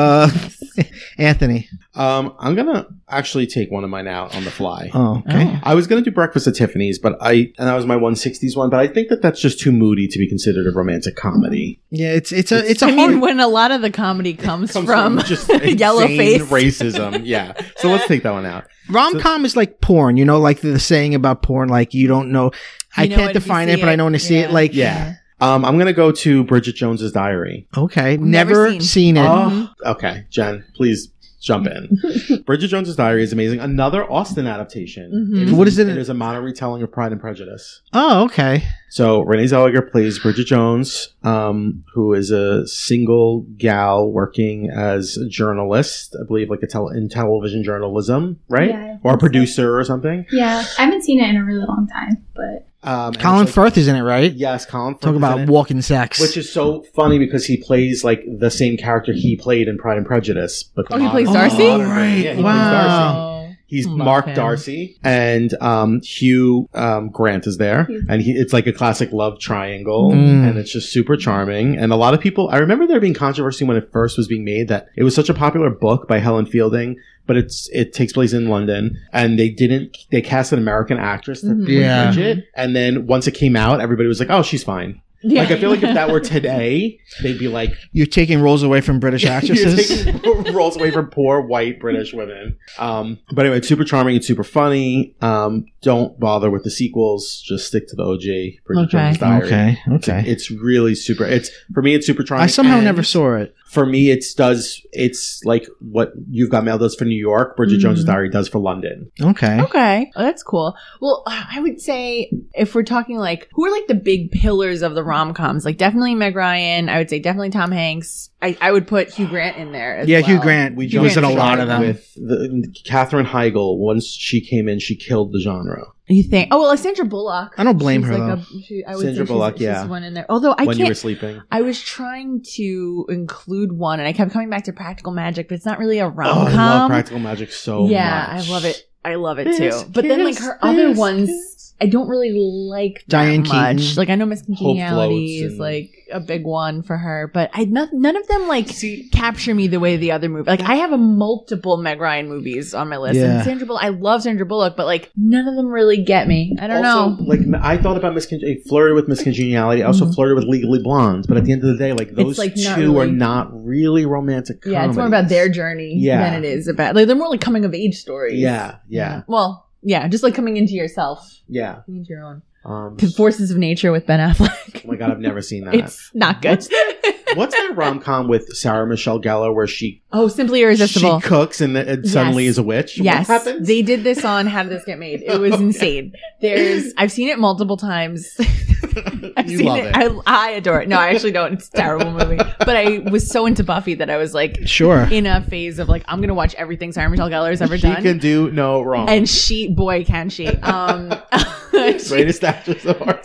Anthony. I'm gonna actually take one of mine out on the fly. Oh, okay. I was gonna do Breakfast at Tiffany's, and that was my 160s one. But I think that's just too moody to be considered a romantic comedy. Yeah, it's a I hard. mean, when a lot of the comedy comes from just yellow insane face. racism. Yeah, so let's take that one out. Rom-com is like porn, like the saying about porn, like you don't know. I know can't it if you define see it, but I know when to see it. Yeah. Like, Yeah. I'm gonna go to Bridget Jones's Diary. okay, Never never seen it. Oh, okay, Jen, please jump in. Bridget Jones's Diary is amazing. Another Austen adaptation. Mhm. What is it? It is a modern retelling of Pride and Prejudice. Oh, okay. So Renee Zellweger plays Bridget Jones, who is a single gal working as a journalist, I believe, like in television journalism, right? Yeah, I think or a so. producer or something. Yeah, I haven't seen it in a really long time, but And Colin it's like- Firth is in it, right? Yes, Colin Firth. Talk is about in it, walking sex. which is so funny because he plays like the same character he played in Pride and Prejudice. But Oh, he plays Darcy? modern right. version. Yeah, he Wow. plays Darcy. He's Love Mark him. Darcy, and Hugh Grant is there, and it's like a classic love triangle, and it's just super charming. And a lot of people, I remember there being controversy when it first was being made that it was such a popular book by Helen Fielding, but it takes place in London, and they cast an American actress to play Yeah. Bridget, and then once it came out, everybody was like, "Oh, she's fine." Yeah. Like I feel like if that were today, they'd be like, You're taking roles away from British actresses. You're taking roles away from poor white British women. But anyway, it's super charming. It's super funny. Don't bother with the sequels. Just stick to the OG Bridget Jones' Diary. Okay. It's really super. For me, it's super charming. I somehow And never saw it. For me, it's like what You've Got Mail does for New York, Bridget Jones' Diary does for London. Okay. Okay. Oh, that's cool. Well, I would say if we're talking like who are like the big pillars of the rom-coms, like definitely Meg Ryan. I would say definitely Tom Hanks. I would put Hugh Grant in there as well. Hugh Grant. We He was in a tried lot of them. with Katherine Heigl. Once she came in, she killed the genre. You think? Oh well, Sandra Bullock. I don't blame She's her, like though. I would Sandra say Bullock, she's yeah. one in there. Although I When you were can't. sleeping. I was trying to include one, and I kept coming back to Practical Magic, but it's not really a Oh, rom-com. I love Practical Magic so much. Yeah, I love it. I love it too. But then like her other ones, I don't really like Diane that much. Keaton. Like I know Miss Congeniality Floats is and- like a big one for her, but none of them like capture me the way the other movie. Like I have a multiple Meg Ryan movies on my list, Yeah. and Sandra Bullock. I love Sandra Bullock, but like none of them really get me. I don't know. Like I thought about I flirted with Miss Congeniality. I also flirted with Legally Blonde. But at the end of the day, like those like, not two are really- not really romantic. Yeah, it's more about their journey Yeah. than it is about. Like they're more like coming of age stories. Yeah. Well, yeah, just like coming into yourself, Yeah. coming into your own. Oh Forces of Nature with Ben Affleck. my god, I've never seen that. It's not good. What's that rom com with Sarah Michelle Gellar where she Simply Irresistible. she cooks and then suddenly Yes. is a witch? Yes, What happens? they did this on How Did This Get Made? It was insane. I've seen it multiple times. I've You seen love it. it. I adore it. No, I actually don't. It's a terrible movie. But I was so into Buffy that I was like Sure. in a phase of like I'm gonna watch everything Sarah Michelle Gellar has ever She done. can do no wrong. And boy, can she. Greatest actress of our time.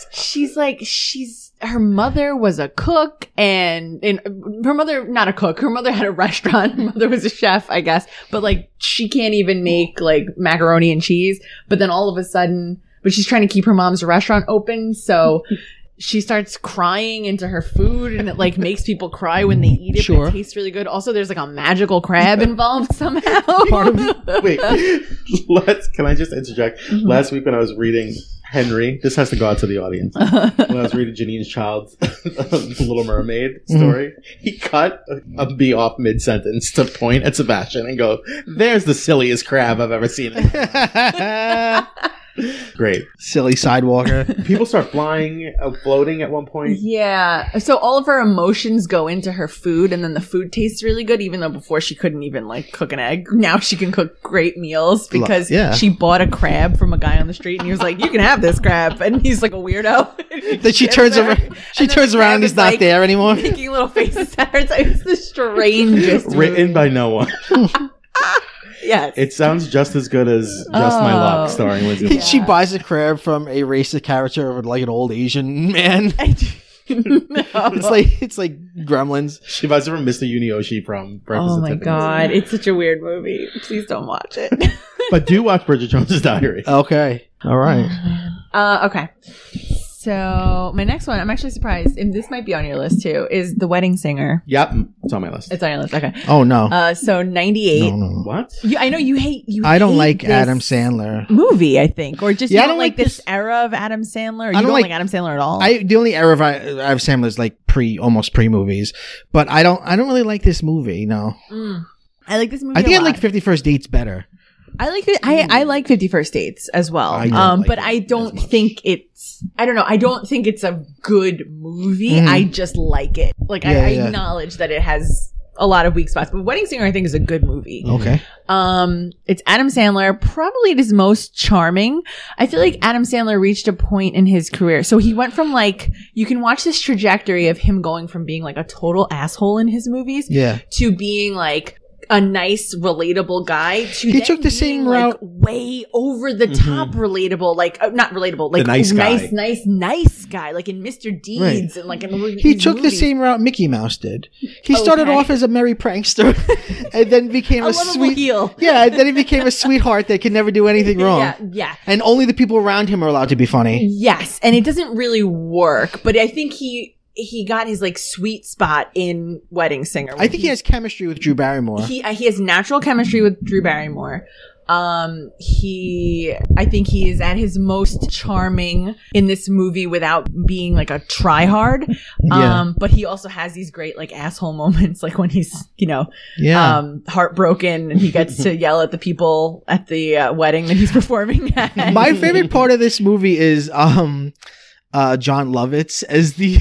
Her mother was a cook and her mother, not a cook, her mother had a restaurant. Her mother was a chef, I guess, but like she can't even make like macaroni and cheese. But then all of a sudden, but she's trying to keep her mom's restaurant open. So she starts crying into her food and it like makes people cry when they eat it. Sure. But it tastes really good. Also, there's like a magical crab involved somehow. Part of it. Wait, can I just interject? Last week when I was reading Henry, this has to go out to the audience. When I was reading Janine's Child's Little Mermaid story, he cut a bee off mid-sentence to point at Sebastian and go, "There's the silliest crab I've ever seen." Great. Silly sidewalker. People start floating at one point. Yeah. So all of her emotions go into her food and then the food tastes really good, even though before she couldn't even like cook an egg. Now she can cook great meals because Yeah. she bought a crab from a guy on the street and he was like, "You can have this crab." And he's like a weirdo. Then she turns around. She turns around and he's not there anymore. Making little faces at her. It's the strangest. Written by no one. Yes. It sounds just as good as Just My Luck, starring Lindsay Lohan. She buys a crab from a racist character of like an old Asian man. It's like Gremlins. She buys it from Mr. Unioshi from Breakfast Oh at my Tiffany's. God. It's such a weird movie. Please don't watch it. But do watch Bridget Jones' Diary. Okay. All right. Okay. So my next one, I'm actually surprised, and this might be on your list too, is The Wedding Singer. Yep, it's on my list. It's on your list. Okay. Oh no. So 98. No. What? I know you hate. I don't hate like this Adam Sandler. movie. I think, or just Yeah, you don't like this this- era of Adam Sandler. Or you don't don't like- like Adam Sandler at all. The only era of Adam Sandler is like almost pre movies, but I don't really like this movie. No, I like this movie. I think a I like lot. 51st Dates better. I like it. I like 50 First Dates as well. I don't like but it I don't as much. think it's. I don't know. I don't think it's a good movie. Mhm. I just like it. Like I Yeah. acknowledge that it has a lot of weak spots, but Wedding Singer I think is a good movie. Okay. It's Adam Sandler, probably at his most charming. I feel like Adam Sandler reached a point in his career. So he went from like, you can watch this trajectory of him going from being like a total asshole in his movies Yeah. to being like a nice, relatable guy to He then took the same being, like, route- way over the top relatable, like not relatable, like The nice guy. nice guy, like in Mr. Deeds Right. and like in He these took the movies. same route Mickey Mouse did. He started Okay. off as a merry prankster, and then became a a lovable sweet. heel. Yeah, and then he became a sweetheart that could never do anything wrong. Yeah. And only the people around him are allowed to be funny. Yes, and it doesn't really work, but I think he got his like sweet spot in Wedding Singer. I think he has chemistry with Drew Barrymore. He has natural chemistry with Drew Barrymore. I think he is at his most charming in this movie without being like a try-hard. Yeah. But he also has these great like asshole moments, like when he's, heartbroken and he gets to yell at the people at the wedding that he's performing at. My favorite part of this movie is John Lovitz as the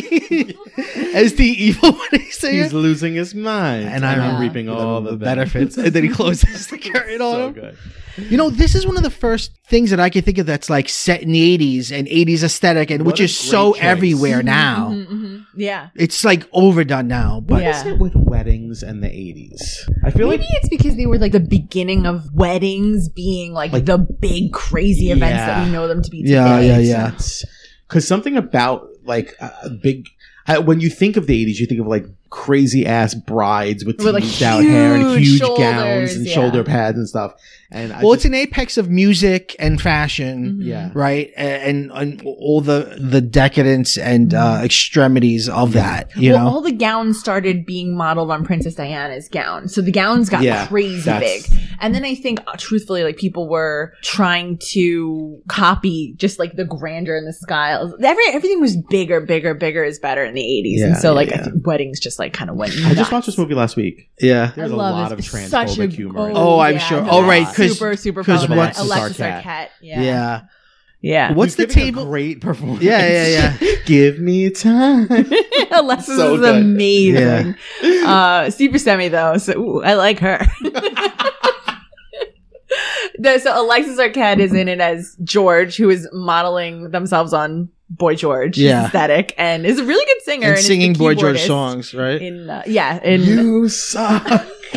as the evil wedding singer. He's losing his mind, And I'm reaping all the benefits. And then he closes the curtain on So him. good. You know, this is one of the first things that I can think of that's like set in the 80s and 80s aesthetic, and What which a is so great choice. everywhere now. Yeah. It's like overdone now, but Yeah. What is it with weddings and the 80s? I feel Maybe it's because they were like the beginning of weddings being like the big crazy events Yeah. that we know them to be Yeah, today. yeah. Because something about like a big. When you think of the 80s, you think of like crazy ass brides with With, like, teased out hair and huge huge shoulders, gowns and yeah. shoulder pads and stuff. And it's an apex of music and fashion. yeah. Right, and all the decadence and extremities of that, you know. All the gowns started being modeled on Princess Diana's gown, so the gowns got Yeah, crazy that's- big. And then I think, truthfully, like people were trying to copy just like the grandeur and the styles. Everything was bigger is better in the 80s, and Yeah, so like yeah, I think weddings just like kind of went. I just nuts. watched this movie last week. Yeah. There's a love lot it. of It's such transphobic a- humor. Oh, I'm sure. no, Oh, right, it's 'cause- super 'cause prevalent. Alexis Alexis Arquette. Arquette. Yeah. Yeah. What's the He's giving a table? great performance. Yeah. Give me time. Alexis So is good. amazing. Steve Buscemi though, so ooh, I like her. So Alexis Arquette is in it as George, who is modeling themselves on Boy George Yeah. aesthetic, and is a really good singer And is singing the Boy George keyboardist songs, right? In You suck.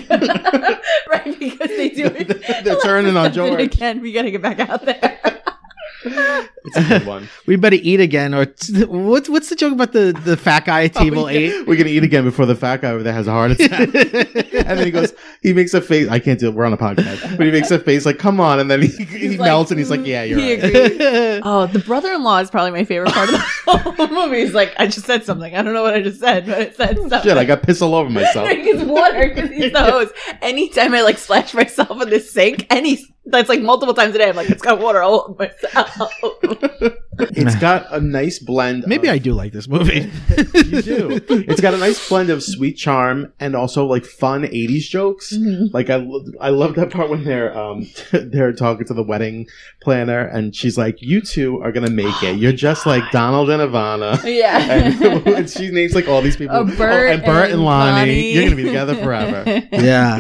right, because they do it. They're turning on Alexis does it George. again. We gotta get back out there. It's a good one. We better eat again, or what's the joke about the fat guy at table 8? We're gonna eat again before the fat guy over there has a heart attack. And then he makes a face. I can't do it. We're on a podcast, but he makes a face like, "Come on!" And then he He's melts, like, and he's like, "Yeah, you're he right." agrees. Oh, the brother-in-law is probably my favorite part of the whole movie. He's like, I just said something. I don't know what I just said, but I said something. Shit, I got pissed all over myself. It's water because he's the hose. Anytime I like splash myself in this sink, that's like multiple times a day. I'm like, it's got water all over myself. It's got a nice blend. Maybe of, I do like this movie. You do. It's got a nice blend of sweet charm and also like fun '80s jokes. Like I love that part when they're talking to the wedding planner and she's like, "You two are gonna make it. You're just like Donald and Ivana." Yeah. And she names like all these people. Bert and Bert and Lonnie. Lonnie. You're gonna be together forever. Yeah.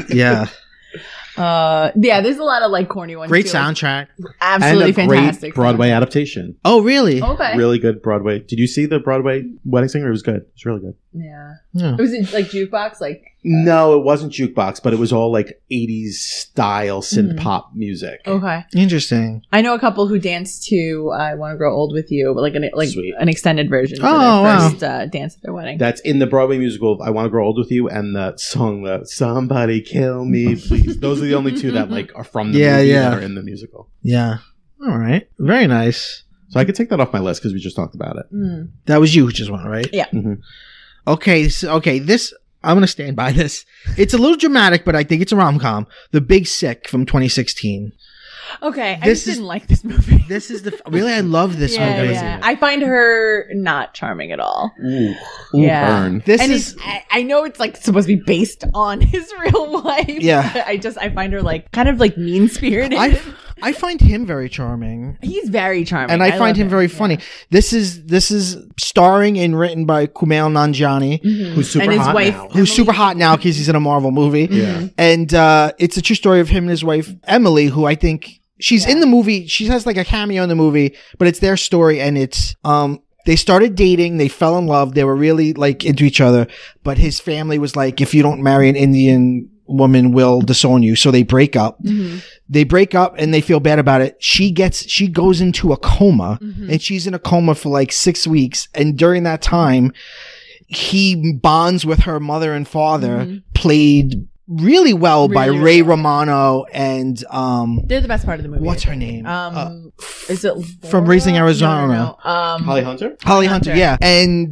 Yeah, there's a lot of like corny ones. Great too, like, soundtrack. absolutely And a fantastic. great Broadway adaptation. Oh, really? Okay. Really good Broadway. Did you see the Broadway Wedding Singer? It was good. It was really good. Yeah. Yeah. Was it like jukebox? Like No, it wasn't jukebox, but it was all like 80s style synth pop music. okay. Interesting. I know a couple who danced to "I Want to Grow Old with You," but like Sweet. an extended version for Oh, their wow. first dance at their wedding. That's in the Broadway musical I Want to Grow Old with You and the song Somebody Kill Me Please. Those are the only two that like are from the movie that are in the musical. Yeah. All right. Very nice. So I could take that off my list because we just talked about it. That was you who just went, right? Yeah. Mhm. Okay. This I'm gonna stand by this. It's a little dramatic, but I think it's a rom-com. The Big Sick from 2016. Okay, I This just is- didn't like this movie. This is really I love this yeah, movie. yeah. I find her not charming at all. Ooh, Yeah. burn. This And is I know it's like supposed to be based on his real life. Yeah. but I find her like kind of like mean spirited. I find him very charming. He's very charming, And I find love him very funny. Yeah. This is starring and written by Kumail Nanjiani, Who's super And his hot wife- now. who's super hot now because he's in a Marvel movie. Yeah. And it's a true story of him and his wife Emily, who I think she's in the movie. She has like a cameo in the movie, but it's their story, and it's they started dating, they fell in love, they were really like into each other, but his family was like, if you don't marry an Indian woman will disown you. So they break up. They break up and they feel bad about it. She goes into a coma and she's in a coma for like 6 weeks. And during that time, he bonds with her mother and father, played really well by Ray Romano and they're the best part of the movie. what's her name? Is it from Raising Arizona? No. Holly Hunter. Holly Hunter, yeah. And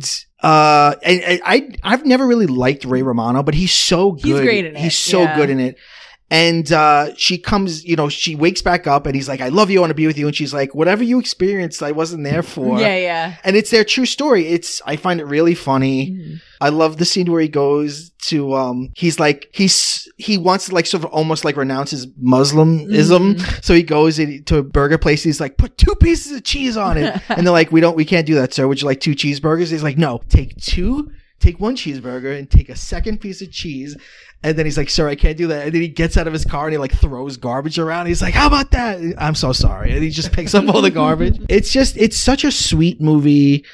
I've never really liked Ray Romano, but he's so good. He's great in it. He's so good in it. And she comes, she wakes back up and he's like, I love you, I want to be with you. And she's like, whatever you experienced, I wasn't there for. Yeah. And it's their true story. I find it really funny. I love the scene where he goes to, he wants to like sort of almost like renounce his Muslimism. So he goes to a burger place. He's like, put 2 pieces of cheese on it. And they're like, we can't do that, sir. Would you like 2 cheeseburgers? He's like, no, take 1 cheeseburger and take a second piece of cheese. And then he's like, sir, I can't do that. And then he gets out of his car and he like throws garbage around. He's like, how about that? I'm so sorry. And he just picks up all the garbage. It's such a sweet movie.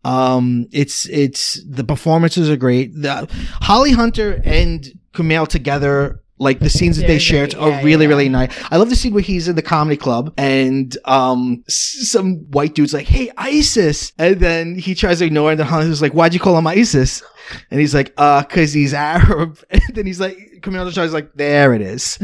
It's the performances are great. Holly Hunter and Kumail together, like the scenes that they shared are really nice. I love the scene where he's in the comedy club and some white dude's like, hey, ISIS. And then he tries to ignore it. And then Holly's like, why'd you call him ISIS? And he's like, cause he's Arab. And then he's like, Kumail Nanjiani's like, there it is.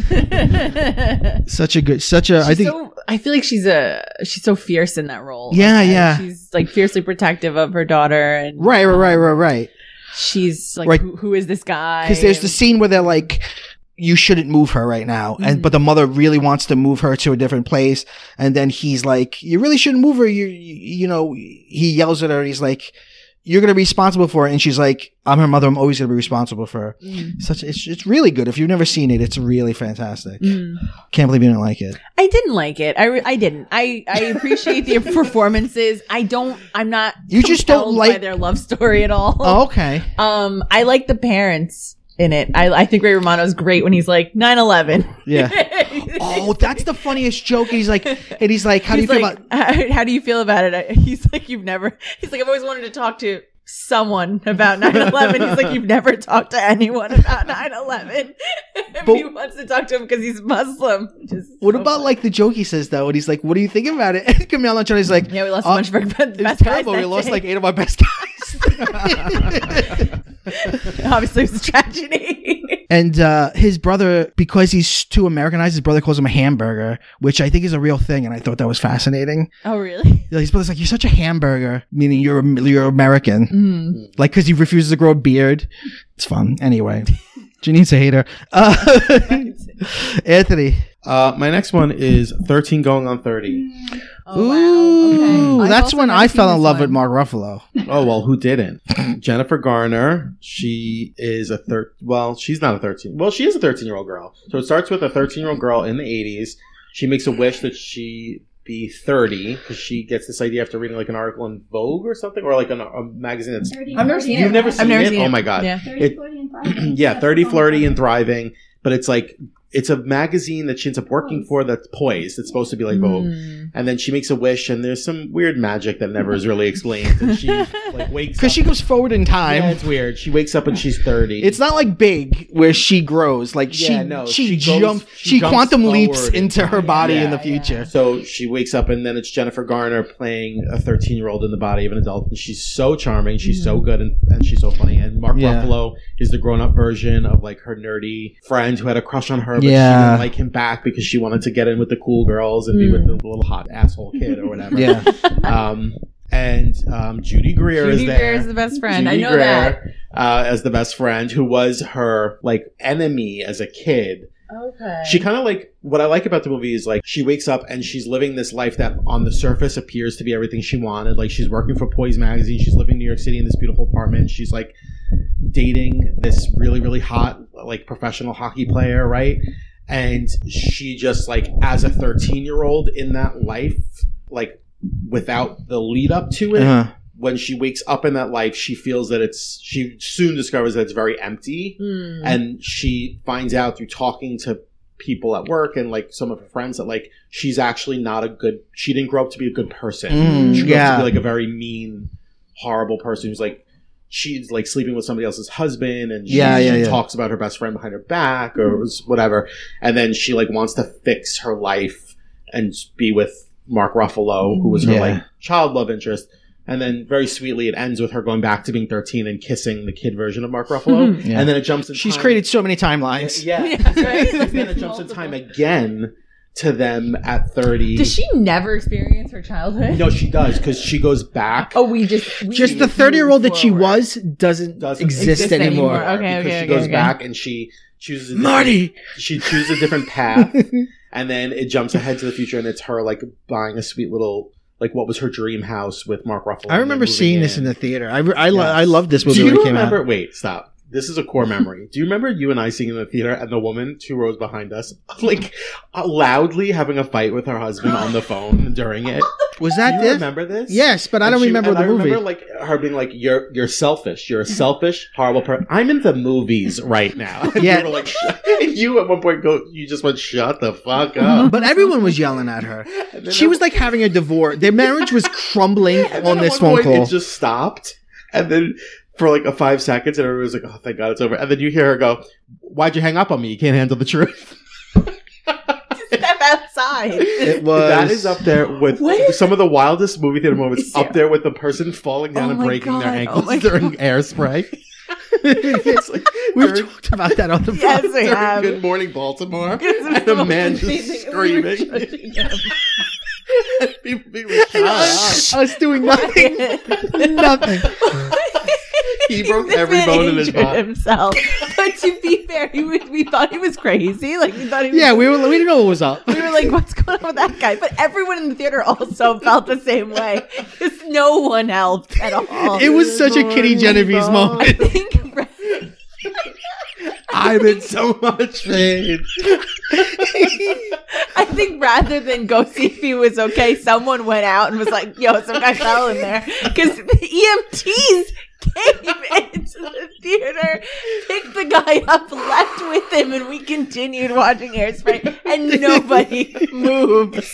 I feel like she's so fierce in that role. Yeah. She's like fiercely protective of her daughter. And Right. She's like, who is this guy? Because there's the scene where they're like, you shouldn't move her right now. But the mother really wants to move her to a different place. And then he's like, you really shouldn't move her. He yells at her and he's like, you're going to be responsible for it. And she's like, I'm her mother. I'm always going to be responsible for her. It's really good. If you've never seen it, it's really fantastic. Can't believe you didn't like it. I didn't like it. I didn't. I appreciate the performances. I'm not you just don't like by their love story at all. Oh, okay. I like the parents in it. I think Ray Romano's great when he's like 9/11. Yeah. Oh, that's the funniest joke. He's like, how do you feel about? How do you feel about it? He's like, I've always wanted to talk to someone about 9/11. He's like, you've never talked to anyone about 9/11. But he wants to talk to him because he's Muslim. What about like the joke he says though? And he's like, what do you think about it? And Kumail Nanjiani's like, yeah, we lost a bunch of our best guys. Terrible. We lost like 8 of our best guys. Obviously, it was a tragedy. And his brother, because he's too Americanized, his brother calls him a hamburger, which I think is a real thing, and I thought that was fascinating. Oh, really? His brother's like, you're such a hamburger, meaning you're American. Like, because he refuses to grow a beard. It's fun. Anyway, Janine's a hater. Anthony. My next one is 13 Going on 30. Oh, wow. Okay. That's when I fell in love with Mark Ruffalo. Oh, well, who didn't? Jennifer Garner. She is she's not a 13. Well, she is a 13-year-old girl. So it starts with a 13-year-old girl in the 80s. She makes a wish that she be 30 because she gets this idea after reading like an article in Vogue or something, or like a magazine that's... I've never seen it. You've never seen it? Oh, my God. Yeah. 30, flirty, and thriving. Yeah, 30, flirty, and thriving. But it's like... It's a magazine that she ends up working for that's poised. It's supposed to be like Vogue. And then she makes a wish, and there's some weird magic that never is really explained. And she like wakes up. Because she goes forward in time. Yeah, it's weird. She wakes up and she's 30. It's not like Big, where she grows. Like she quantum leaps into her body in the future. Yeah. So she wakes up, and then it's Jennifer Garner playing a 13-year-old in the body of an adult. And she's so charming. She's so good, and she's so funny. And Mark Ruffalo is the grown-up version of like her nerdy friend who had a crush on her. But she didn't like him back because she wanted to get in with the cool girls and be with the little hot asshole kid or whatever. And Judy Greer is there. Judy Greer is the best friend. Judy I know that. As the best friend, who was her like enemy as a kid. Okay. She kind of like, what I like about the movie is like she wakes up and she's living this life that on the surface appears to be everything she wanted. Like she's working for Poise magazine. She's living in New York City in this beautiful apartment. She's like dating this really, really hot like professional hockey player, right? And she just like, as a 13-year-old in that life, like without the lead up to it, when she wakes up in that life, she feels that she soon discovers that it's very empty. And she finds out through talking to people at work and like some of her friends that like she's actually she didn't grow up to be a good person. She grew up to be like a very mean, horrible person who's like, she's like sleeping with somebody else's husband, and she talks about her best friend behind her back or whatever, and then she like wants to fix her life and be with Mark Ruffalo, who was her like child love interest. And then very sweetly it ends with her going back to being 13 and kissing the kid version of Mark Ruffalo. And then it jumps in She's time. created so many timelines. Yeah. Right? And then it jumps in time again to them at 30. Does she never experience her childhood? No, she does, because she goes back. Oh, we just the 30-year-old that she was doesn't exist anymore. Because she goes back and she chooses Marty. She chooses a different path, and then it jumps ahead to the future, and it's her like buying a sweet little like what was her dream house with Mark Ruffalo. I remember seeing this in the theater. I loved this movie Do when you it came remember? out. Wait, stop. This is a core memory. Do you remember you and I seeing in the theater and the woman 2 rows behind us, like loudly having a fight with her husband on the phone during it? Was that Do you this? remember this? Yes, but I don't remember the movie. I remember like her being like, "You're selfish. You're a selfish, horrible person." I'm in the movies right now. And Yeah. you were like, and you at one point you just went, "Shut the fuck up." But everyone was yelling at her. And then She was like having a divorce. Their marriage was crumbling and then on at this one phone point, call. It just stopped, and then for like a 5 seconds, and everybody was like, "Oh, thank God, it's over." And then you hear her go, "Why'd you hang up on me? You can't handle the truth." step outside. It was. That is up there with some of the wildest movie theater moments. Up there with the person falling down Oh and my breaking their God. ankles Oh my during hairspray. Yes, Like, we've during- talked about that on the Yes, we during have. Good Morning Baltimore, and a man just screaming. People being like, "Shut up." Us doing nothing. Nothing. He broke This every man bone in his injured body. himself. But to be fair, we thought he was crazy. Like we thought he was Yeah, we didn't know what was up. We were like, what's going on with that guy? But everyone in the theater also felt the same way. Because no one helped at all. It was such a Kitty Genovese I moment. think I'm in so much pain. I think rather than go see if he was okay, someone went out and was like, yo, some guy fell in there. Because the EMTs came into the theater, picked the guy up, left with him, and we continued watching Hairspray, and nobody moved.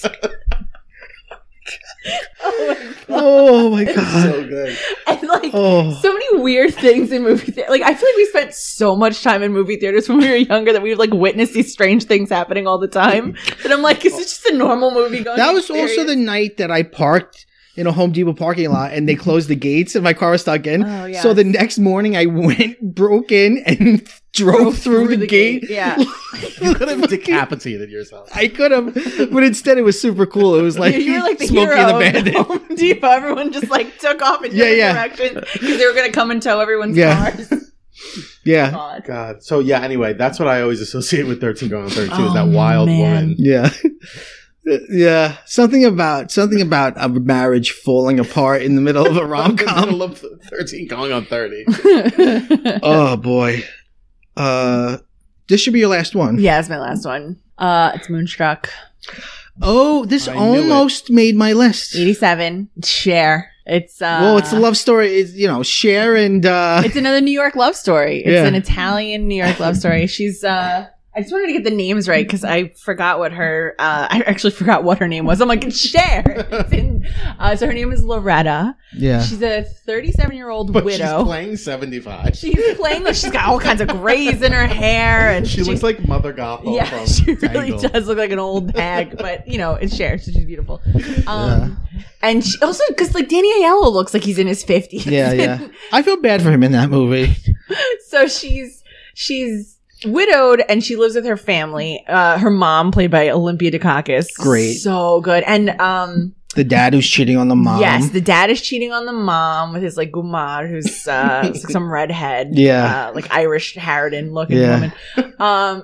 Oh my god. Oh my god. So good. And like Oh. so many weird things in movie theater. Like I feel like we spent so much time in movie theaters when we were younger that we would like witness these strange things happening all the time. And I'm like, is this just a normal movie going? That was also the night that I parked in a Home Depot parking lot and they closed the gates and my car was stuck in. Oh, yeah. So the next morning I broke in and drove through the gate. Yeah. You could have decapitated yourself. I could have, but instead it was super cool. It was like, you were like the Smokey hero and the of Bandit. the Home Depot. Everyone just like took off in different directions because they were going to come and tow everyone's cars. Yeah. God. God. So yeah, anyway, that's what I always associate with 13 going on 32 is Oh, that wild man. woman. Yeah. Yeah. Something about a marriage falling apart in the middle of a rom-com. Middle of 13 going on 30. Oh boy. This should be your last one. Yeah, it's my last one. It's Moonstruck. Oh, this I knew almost made my list. 87. Cher. It's Well, it's a love story. It's, Cher and It's another New York love story. It's Yeah. an Italian New York love story. She's I just wanted to get the names right because I forgot what her I actually forgot what her name was. I'm like, it's Cher. So her name is Loretta. yeah. She's a 37-year-old But widow. she's playing 75. She's got all kinds of grays in her hair and She looks like Mother Gothel yeah, from she really Tangled. does look like an old hag, but it's Cher, so she's beautiful. And she also, because like Danny Aiello looks like he's in his 50s. Yeah. I feel bad for him in that movie. So she's widowed and she lives with her family. Her mom, played by Olympia Dukakis, Great. so good. And The dad who's cheating on the mom. yes, the dad is cheating on the mom with his like Gumar, who's like some redhead, Yeah. like Irish Harridan looking Yeah. woman.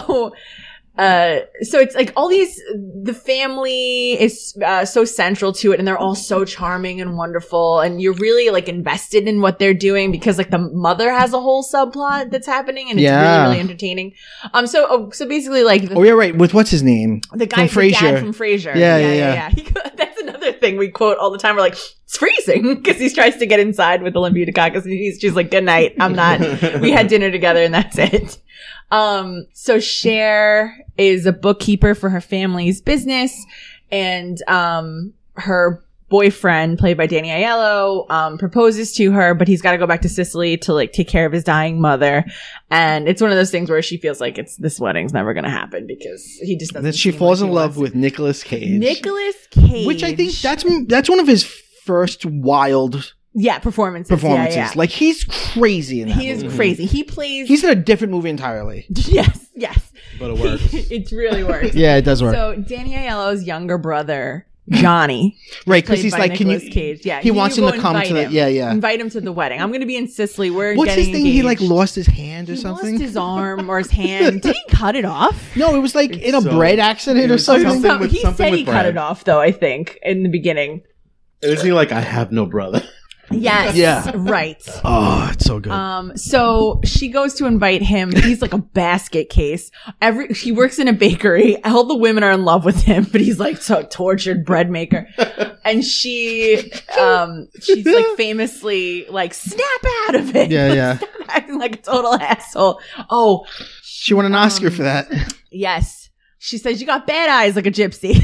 So it's like all these, the family is so central to it and they're all so charming and wonderful and you're really like invested in what they're doing because like the mother has a whole subplot that's happening and it's Yeah. really, really entertaining. So basically like Oh, yeah, right. With what's his name? the guy from the dad Frasier. from Frasier. Yeah. That's another thing we quote all the time. We're like, it's freezing because he tries to get inside with Olympia Dukakis and she's like, good night. I'm not. We had dinner together and that's it. So Cher is a bookkeeper for her family's business and her boyfriend, played by Danny Aiello, proposes to her, but he's got to go back to Sicily to like take care of his dying mother. And it's one of those things where she feels like this wedding's never going to happen because he just doesn't. Then she seem falls like in he love wants with Nicolas Cage. Nicolas Cage, which I think that's one of his first wild performances. Yeah. Like he's crazy in that He is movie. crazy. He plays. He's in a different movie entirely. Yes. But it works. It really works. Yeah, it does work. So Danny Aiello's younger brother, Johnny, Right, because played he's by like, Nicolas can you? Cage. Yeah, he wants you him go to come invite to the. him. Yeah. Invite him to the wedding. I'm going to be in Sicily. We're What's his getting thing? He like engaged. lost his hand or He something. lost his arm or his hand. Did he cut it off? No, it was like in a So- bread accident it or was something. something with- He said he with cut Brad. it off, though. I think in the beginning. Isn't he like, I have no brother? Yes. Yeah. Right. Oh, it's so good. So she goes to invite him. He's like a basket case. He works in a bakery. All the women are in love with him, but he's like so tortured bread maker. And she's like famously like, snap out of it. Yeah. Stop acting like a total asshole. Oh, She won an Oscar for that. yes. She says, you got bad eyes like a gypsy.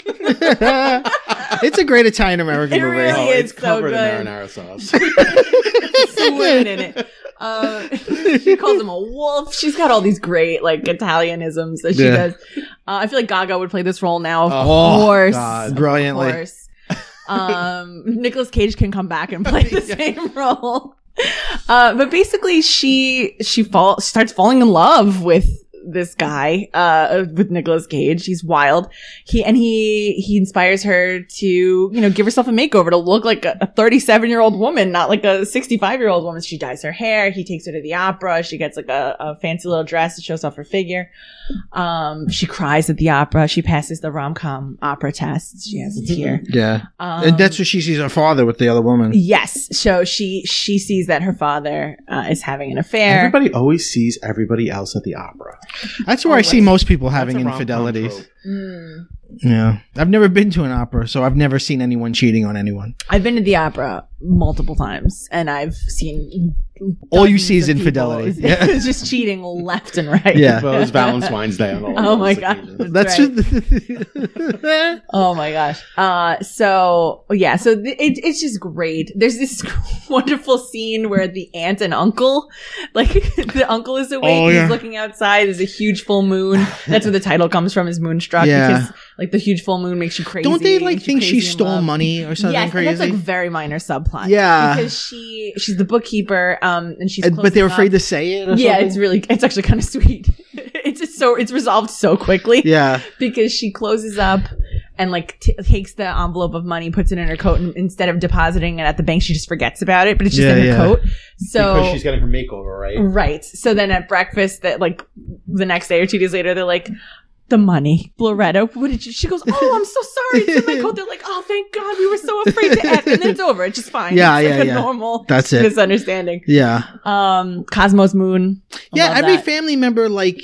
It's a great Italian American It movie. really Oh, is it's so covered good. in marinara sauce. Swimming in it. She calls him a wolf. She's got all these great like Italianisms that she Yeah. does. I feel like Gaga would play this role now. Of Oh, course, God. Brilliantly. Of course. Nicolas Cage can come back and play the same role. But basically, she starts falling in love with this guy, with Nicolas Cage. He's wild. He inspires her to, give herself a makeover to look like a 37-year-old woman, not like a 65-year-old woman. She dyes her hair. He takes her to the opera. She gets like a fancy little dress that shows off her figure. She cries at the opera. She passes the rom-com opera test. She has a tear. Yeah. And that's where she sees her father with the other woman. Yes. So she sees that her father is having an affair. Everybody always sees everybody else at the opera. That's where I see most people That's having a rom-com infidelities. trope. Yeah. I've never been to an opera, so I've never seen anyone cheating on anyone. I've been to the opera multiple times, and I've seen All you dozens see is of people. infidelity. Yeah. It's just cheating left and right. Yeah. Well, it's Valentine's Day on all Oh those my God. occasions. That's right. Oh my gosh. So it's just great. There's this wonderful scene where the aunt and uncle, like the uncle is awake, Oh, yeah. he's looking outside, there's a huge full moon. That's where the title comes from, is Moonstruck, Yeah. because like the huge full moon makes you crazy. Don't they like makes you think she crazy in stole love. money or something Yes, crazy? and that's like very minor subplot. Yeah. because she's the bookkeeper, and she's But they're closing afraid up. to say it or Yeah, something? it's actually kind of sweet. It's resolved so quickly. Yeah. Because she closes up and like takes the envelope of money, puts it in her coat, and instead of depositing it at the bank, she just forgets about it. But it's just in her coat. So Because she's getting her makeover, right? right. So then at breakfast, that like the next day or 2 days later, they're like, the money, Loretto. What did you? She goes, oh, I'm so sorry. It's in my coat. They're like, oh, thank God, we were so afraid to ask. And then it's over. It's just fine. Yeah, it's like yeah. a normal That's it. misunderstanding. Yeah. Cosmos Moon. I Yeah, love every that. family member like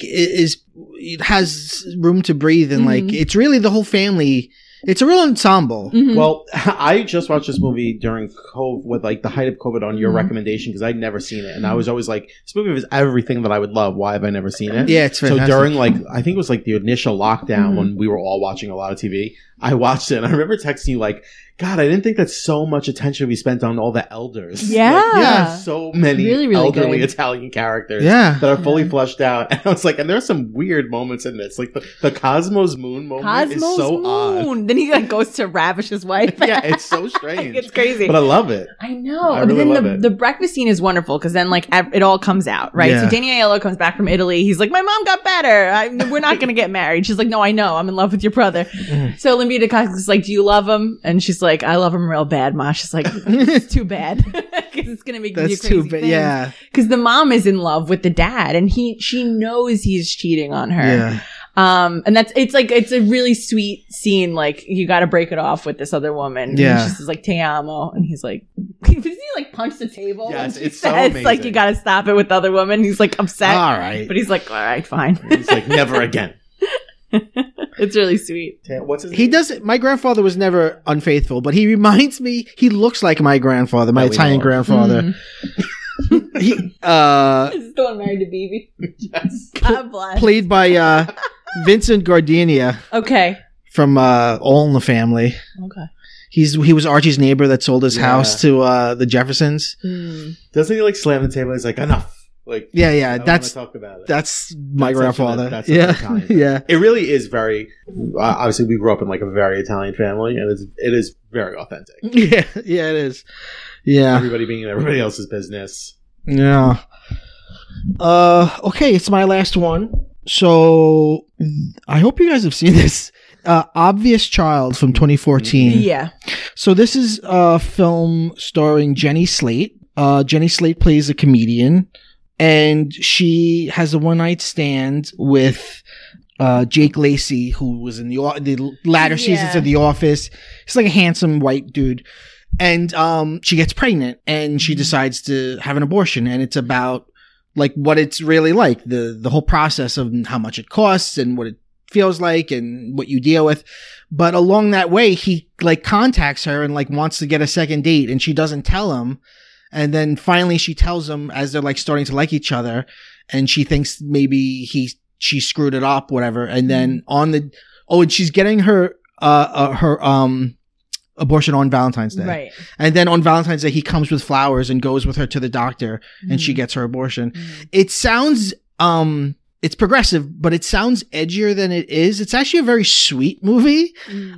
it has room to breathe, and Mm-hmm. like it's really the whole family. It's a real ensemble. Mhm. Well, I just watched this movie during COVID, with like the height of COVID, on your Mhm. recommendation, because I'd never seen it, and I was always like, "This movie was everything that I would love. Why have I never seen it?" Yeah, it's So fantastic. during like, I think it was like the initial lockdown Mhm. when we were all watching a lot of TV, I watched it, and I remember texting you like, "God, I didn't think that so much attention would be spent on all the elders." Yeah. Like, there's so many Really, really elderly good. Italian characters. Yeah. That are fully fleshed out, and I was like, and there's some weird moments in this, like the Cosmos Moon moment is so odd. Moon. Then he like goes to ravish his wife. Yeah, it's so strange. It's crazy. But I love it. I know. I But really then love it. the breakfast scene is wonderful because then like it all comes out, right? Yeah. So Danny Aiello comes back from Italy. He's like, my mom got better. We're not going to get married. She's like, no, I know. I'm in love with your brother. So Olympia Dukakis is like, do you love him? And she's like, I love him real bad, Ma. She's like, it's too bad because it's going to make you That's crazy too bad. things. Yeah. Because the mom is in love with the dad and she knows he's cheating on her. Yeah. And it's a really sweet scene. Like, you got to break it off with this other woman. Yeah. And she's like, te amo. And he's like, does he like punch the table? Yes, And she it's so says, amazing. like, you got to stop it with the other woman. He's like upset. All right. But he's like, all right, fine. It's like never again. It's really sweet. What's his He name? does. My grandfather was never unfaithful, but he reminds me. He looks like my grandfather, my That we Italian know of. grandfather. He This is the one married to Bibi. Yes. God bless. played by Vincent Gardenia Okay. from All in the Family. Okay. He was Archie's neighbor that sold his house to the Jeffersons. Doesn't he like slam the table? He's like, enough. Like, Yeah, I don't that's wanna talk about it. that's my That's grandfather. such an Italian thing. Yeah. It really is very. Obviously, we grew up in like a very Italian family, and it is very authentic. Yeah, it is. Yeah. Everybody being in everybody else's business. Yeah. Okay, it's my last one. So I hope you guys have seen this. Obvious Child from 2014. Yeah. So this is a film starring Jenny Slate. Jenny Slate plays a comedian, and she has a one-night stand with Jake Lacey, who was in the latter seasons of The Office. He's like a handsome white dude. And she gets pregnant, and she decides to have an abortion, and it's about like what it's really like, the whole process of how much it costs and what it feels like and what you deal with. But along that way, he like contacts her and like wants to get a second date, and she doesn't tell him. And then finally she tells him as they're like starting to like each other, and she thinks maybe she screwed it up, whatever. And then and she's getting her abortion on Valentine's Day. Right. And then on Valentine's Day, he comes with flowers and goes with her to the doctor, and she gets her abortion. It sounds, it's progressive, but it sounds edgier than it is. It's actually a very sweet movie.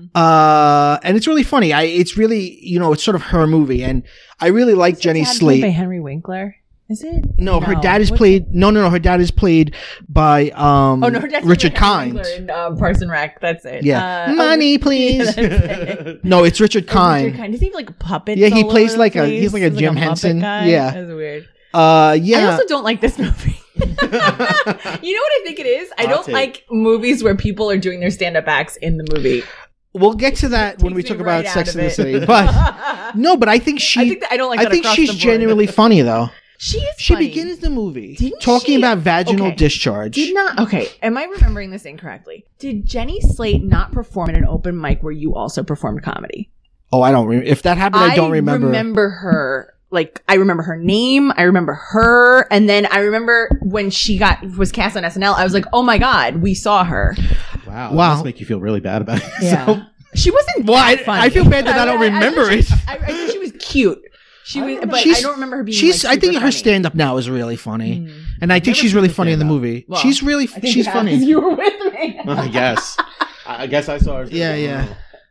And it's really funny. It's really, it's sort of her movie. And I really like Jenny Slate. By Henry Winkler. Is it? No, her dad is played. No. Her dad is played by her dad's Richard Henry Kind. Winkler in Parks and Rec. That's it. Yeah, money, please. Yeah, that's it. No, it's Richard Kind. Richard Kind. Does he have like puppets? Yeah, he all plays over like the place? he's like a Jim Muppet Henson. guy? Yeah, That's weird. yeah. I also don't like this movie. You know what I think it is? I don't like movies where people are doing their stand-up acts in the movie. We'll get to that when we talk about Sex in the City. But no, but I think I don't like that I think across she's the board. genuinely funny though. She is She funny. begins the movie Didn't talking she- about vaginal Okay. discharge. Am I remembering this incorrectly? Did Jenny Slate not perform at an open mic where you also performed comedy? Oh, I don't remember. If that happened, I don't remember. I remember her. Like, I remember her name. I remember her. And then I remember when she was cast on SNL, I was like, oh my God, we saw her. Wow. That Wow. must make you feel really bad about it. Yeah. She wasn't Well, that funny. I feel bad that I don't remember it. I think she was cute. She was, but She's- I don't remember her being. She's. like, I think super her funny. stand-up now is really funny, and I think never she's seen really her funny in the stand-up. movie. Well, she's really. I think She's you have, funny. 'cause you were with me. I guess. I guess I saw her. Yeah.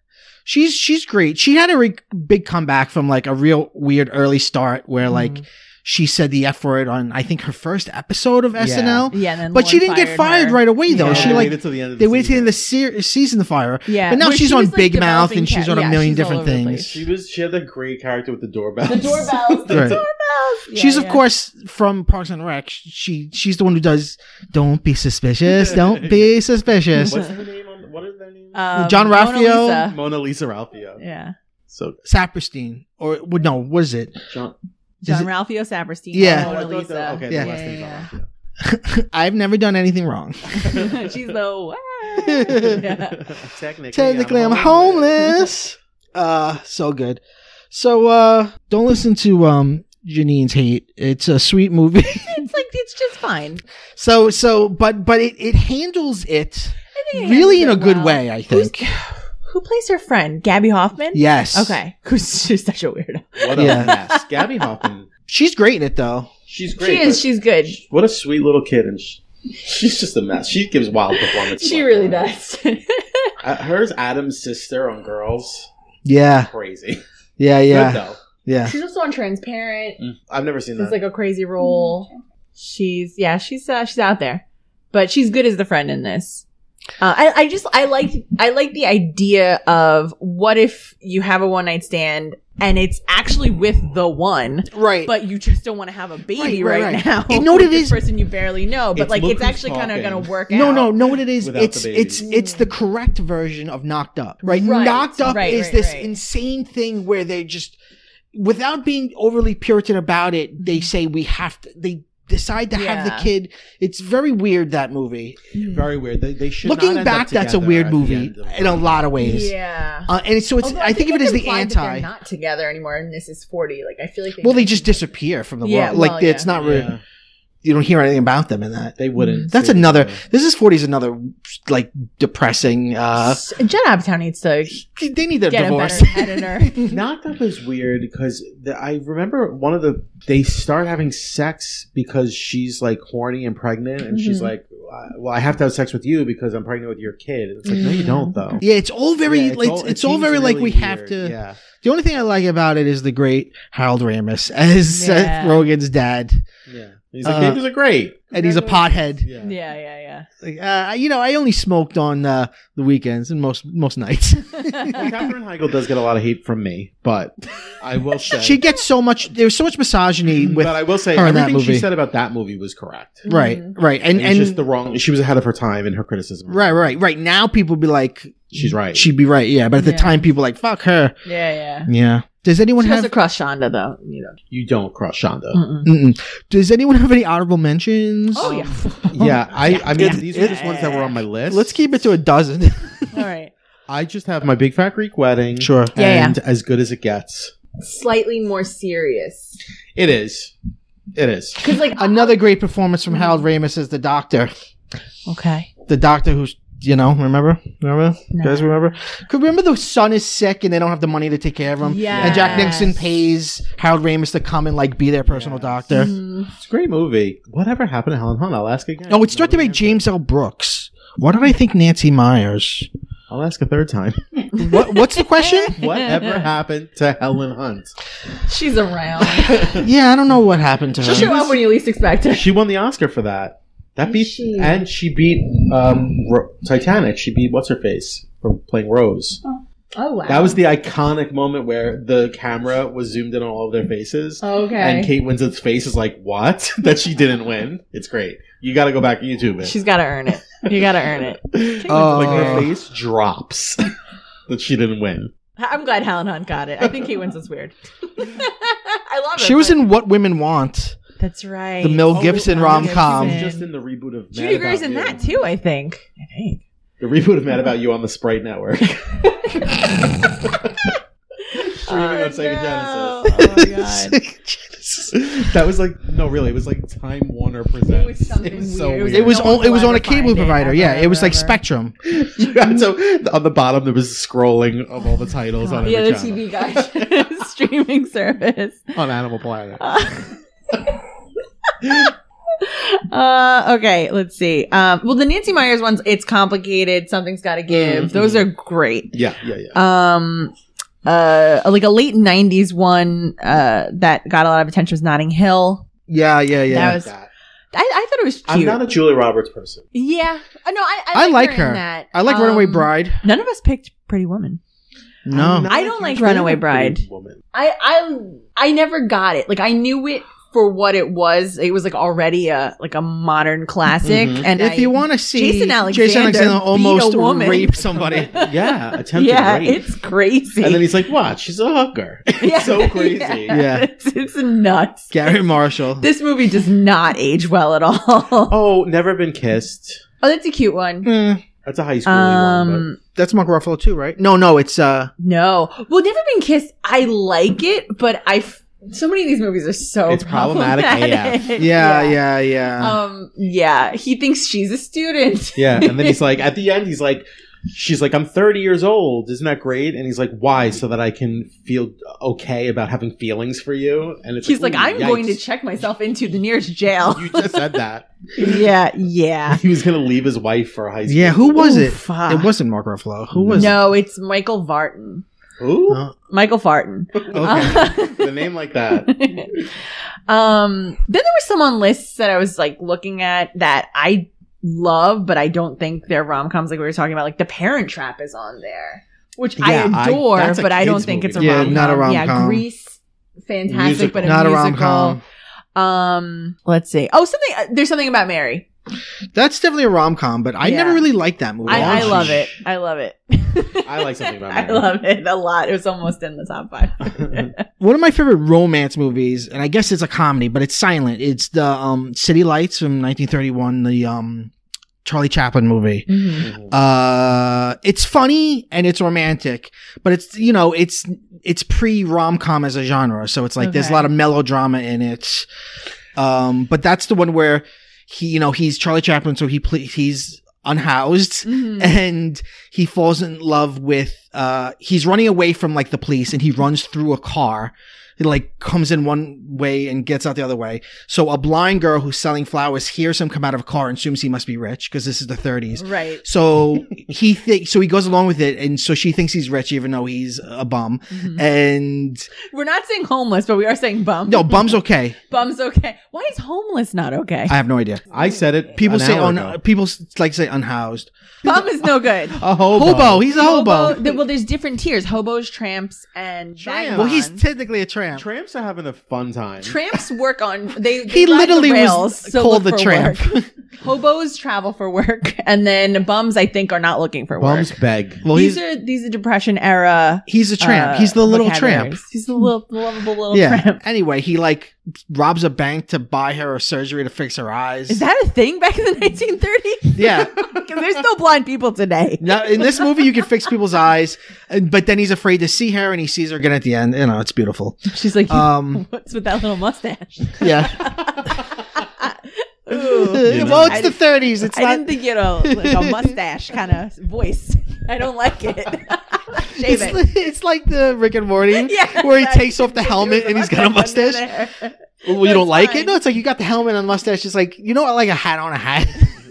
She's great. She had a big comeback from like a real weird early start where like she said the F word on I think her first episode of SNL. Yeah, and then But she Lauren didn't get fired her. right away though. Yeah. She They like waited till the end of they the waited to the end of the season. season to fire her. Yeah, But now where she's she on was, like, Big Mouth developing and she's on a yeah, million she's all different over the place. things. She had a great character with the doorbells. The doorbells. The Right. doorbells. Yeah, She's of yeah. course from Parks and Rec. She's the one who does "Don't be suspicious, don't be suspicious." What's her name? What is their name? John Mona Ralphio? Lisa. Mona Lisa Ralphio. Yeah. So Saperstein or no? What is it? John. John it- Ralphio Saperstein. Yeah. Oh, I Mona thought Lisa. that- okay, Yeah. the last name's Yeah, Ralphio. I've never done anything wrong. She's the what? Yeah. Technically, I'm homeless. So good. So, don't listen to Janine's hate. It's a sweet movie. It's just fine. But it handles it I think it really in a handles it good well. way. I think. Who plays her friend? Gabby Hoffman? Yes. Okay. Who's just such a weirdo. What a Yeah. mess. Gabby Hoffman. She's great in it though. She's great. She is. but She's good. What a sweet little kid, and she's just a mess. She gives wild performances. She really does. Hers Adam's sister on Girls. Yeah. Crazy. Yeah. Good Yeah. though. Yeah. She's also on Transparent. I've never seen It's that. like a crazy role. She's out there, but she's good as the friend in this. I like the idea of what if you have a one night stand and it's actually with the one, Right. but you just don't want to have a baby right now. You know what with it this is? person you barely know, but It's like Luke it's who's actually kind of talking. going to work No, out. no, what it is? Without It's the it's baby. it's the correct version of Knocked Up, right? Right, Knocked Up right, is right, this right. insane thing where they just, without being overly Puritan about it, they say we have to. They decide to have the Yeah. kid. It's very weird, that movie. Very weird. They should. Looking not end back, up that's a together weird at the movie end of in a the- lot of ways. Yeah. And so it's. Although I think of it as the implied that anti. They're not together anymore, and this is 40. Like I feel like Well, they just disappear from the Yeah, world. Like well, it's yeah. not really. Yeah. you don't hear anything about them in that. They wouldn't. That's another. This is 40 is another like depressing. Judd Apatow needs to They need their get divorce. a better editor. Knocked was weird because I remember they start having sex because she's like horny and pregnant, and she's like, "Well, I have to have sex with you because I'm pregnant with your kid." And it's like, no, you don't though. Yeah, it's all very. Yeah, it's all very like we have to. Yeah. The only thing I like about it is the great Harold Ramis as Seth Rogen's dad. Yeah. He's like, babies are great. And he's a pothead. Yeah. Yeah. Like, I only smoked on the weekends and most nights. Well, Katherine Heigl does get a lot of hate from me, but I will say She gets so much. There's so much misogyny with. but I will say her in that everything she movie. said about that movie was correct. Right, and And just the wrong. She was ahead of her time in her criticism. right. Now people be like, She's right. she'd be right, yeah. But at the Yeah. time, people were like, fuck her. Yeah. Yeah. Does anyone She have? doesn't cross Shonda though. You know. You don't crush Shonda. Mm-mm. Does anyone have any honorable mentions? Oh yeah. Yeah, I mean, Yeah. these are just ones that were on my list. Let's keep it to a dozen. All right. I just have my Big Fat Greek Wedding. Sure. Yeah, And As Good as It Gets. Slightly more serious. It is. Because like Another great performance from Harold Ramis as the doctor. Okay. The doctor who's, remember? You No. guys remember? 'Cause remember the son is sick and they don't have the money to take care of him? Yes. And Jack Nicholson pays Harold Ramis to come and like be their personal doctor. It's a great movie. Whatever happened to Helen Hunt? I'll ask again. Oh, it's directed by James L. Brooks. Why did I think Nancy Myers? I'll ask a third time. What's the question? Whatever happened to Helen Hunt? she's around. Yeah, I don't know what happened to her. She'll show up when you least expect her. She won the Oscar for that. That beat, she? and she beat Titanic. She beat what's her face for playing Rose. Oh wow. That was the iconic moment where the camera was zoomed in on all of their faces. Okay. And Kate Winslet's face is like, what? That she didn't win? It's great. You got to go back and YouTube it. She's got to earn it. You got to earn it. Like her face drops that she didn't win. I'm glad Helen Hunt got it. I think Kate Winslet's weird. I love it. She was but- in What Women Want, That's right. the Mel Gibson Oh, rom-com. She was just in the reboot of Judy Mad Greer's About in You. that too. I think. The reboot of Mad About You on the Sprite Network. Streaming on Sega no. Oh my god. Genesis. That was like it was like Time Warner Presents. It was something weird. It was No one it was will on a ever cable find it, provider. Yeah, ever, it was like ever. Spectrum. Yeah, so on the bottom there was scrolling of all the titles on every Yeah, the channel. TV guide streaming service. On Animal Planet. Okay, let's see. Well, the Nancy Myers ones, it's complicated. Something's got to give. Mhm. Those are great. Yeah. Like a late '90s one that got a lot of attention was Notting Hill. Yeah. That was. I thought it was cute. I'm not a Julia Roberts person. Yeah. No, I like her. her. In that. I like Runaway Bride. None of us picked Pretty Woman. No. I'm not I a don't huge like fan Runaway of Pretty Bride. Woman. I never got it. Like I knew it for what it was. It was like already a modern classic. Mhm. And If you want to see Jason Alexander beat almost a woman. rape somebody. Yeah, attempted yeah, rape. it's crazy. And then he's like, "What? She's a hooker." It's so crazy. Yeah. It's nuts. Gary Marshall. This movie does not age well at all. Oh, Never Been Kissed. Oh, that's a cute one. That's a high school one. That's Mark Ruffalo too, right? No, it's No. Well, Never Been Kissed, I like it, but so many of these movies are so It's problematic AF. yeah. Yeah, he thinks she's a student. Yeah, and then he's like, at the end, he's like, she's like, I'm 30 years old. Isn't that great? And he's like, why? So that I can feel okay about having feelings for you? And it's He's like, ooh, I'm going to yikes. check myself into the nearest jail. You just said that. Yeah. He was going to leave his wife for a high school. Yeah, who was Ooh, it? fuck. It wasn't Mark Ruffalo. Who was it? No, it's Michael Vartan. Who? Michael Farton. Okay. The name like that. Then there were some on lists that I was like looking at that I love, but I don't think they're rom-coms like we were talking about. Like The Parent Trap is on there, which I Yeah, adore, that's a but I don't kid's think movie. it's a Yeah, rom-com. not a rom-com. Yeah, Grease, fantastic, but a Not a musical. rom-com. Let's see. Oh, there's something about Mary. That's definitely a rom-com, but I Yeah. never really liked that movie. I love it. I love it. I like something about I Mary. love it a lot. It was almost in the top 5. One of my favorite romance movies, and I guess it's a comedy, but it's silent. It's the City Lights from 1931, the Charlie Chaplin movie. It's funny and it's romantic, but it's pre rom-com as a genre, so it's like there's a Okay. lot of melodrama in it. But that's the one where he's Charlie Chaplin, so he's unhoused and he falls in love with he's running away from like the police, and he runs through a car. He like comes in one way and gets out the other way. So a blind girl who's selling flowers hears him come out of a car and assumes he must be rich because this is the 30s. Right. So he goes along with it, and so she thinks he's rich even though he's a bum. And we're not saying homeless, but we are saying bum. no, bum's okay. Bum's okay. Why is homeless not okay? I have no idea. I said it. People an say hour ago. people like say unhoused. Bum is no good. A hobo. Hobo. He's a hobo. Well, there's different tiers: hobos, tramps, and Tramp. Well, he's vagabonds. technically a tramp. Tramps are having a fun time. Tramps work on they He ride literally the rails, was so called look the for tramp. work. Hobos travel for work, and then bums I think are not looking for work. Bums beg. Well, these are Depression era. he's a tramp. He's the little tramp. vocabularies. He's the little lovable little Yeah. tramp. Anyway, he like robs a bank to buy her a surgery to fix her eyes. Is that a thing back in the 1930s? Yeah. Because there's still blind people today. Now, in this movie, you can fix people's eyes, but then he's afraid to see her, and he sees her again at the end. You know, it's beautiful. She's like, Um, what's with that little mustache? Yeah. Ooh. Well, it's the 30s. It's I not. didn't think like a mustache kind of voice. I don't like it. Shave it. It's like the Rick and Morty, Yeah, where he exactly. takes off the helmet and he's got a mustache. Well, you don't like it? No, it's like you got the helmet and mustache. It's like, you know what, like a hat on a hat.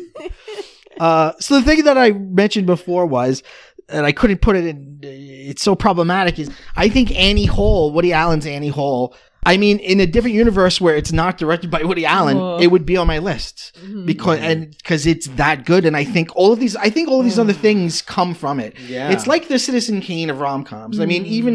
So the thing that I mentioned before was, and I couldn't put it in, it's so problematic, is I think Annie Hall, Woody Allen's Annie Hall, I mean, in a different universe where it's not directed by Woody Allen, Oh. it would be on my list because it's that good. And I think all of these other things come from it. Yeah. It's like the Citizen Kane of rom-coms. I mean, even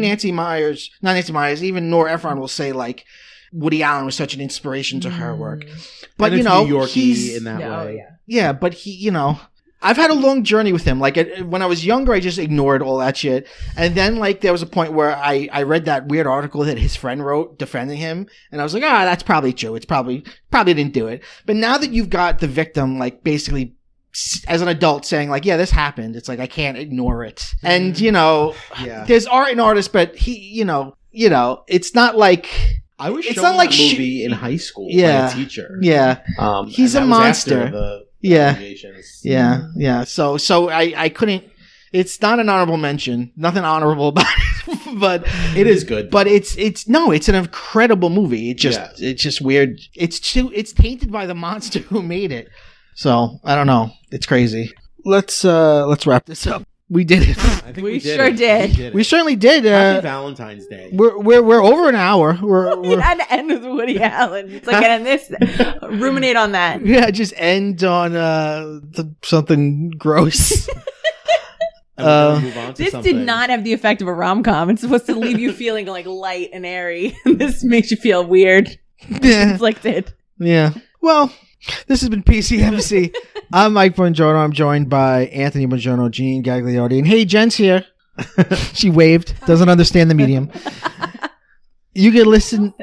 even Nora Ephron will say like Woody Allen was such an inspiration to her work. But And you it's know, New Yorkie he's in that way. yeah, but he, you know, I've had a long journey with him. Like when I was younger, I just ignored all that shit. And then like there was a point where I read that weird article that his friend wrote defending him. And I was like, that's probably true. It's probably didn't do it. But now that you've got the victim, like basically as an adult saying like, yeah, this happened. It's like, I can't ignore it. And you know, Yeah. there's art in artists, but he, you know, it's not like, I was It's shown not like that movie in high school Yeah. by a teacher. yeah. He's and a that was monster. after the Yeah. allegations. Yeah. So I couldn't. It's not an honorable mention. Nothing honorable about it, but It is good. But it's an incredible movie. It's just weird. It's tainted by the monster who made it. So I don't know. It's crazy. Let's wrap this up. We did it. I think We did sure it. did. We did it. We certainly did. Happy Valentine's Day. We're over an hour. We We're had to end with Woody Allen. It's like, and this, ruminate on that. yeah. Just end on something gross. And we're gonna move on to This something. did not have the effect of a rom-com. It's supposed to leave you feeling like light and airy. This makes you feel weird, Yeah. conflicted. Yeah. Well, this has been PCMC. I'm Mike Bongiorno. I'm joined by Anthony Bongiorno, Gene Gagliardi, and hey, Jen's here. She waved. Doesn't understand the medium. You can listen.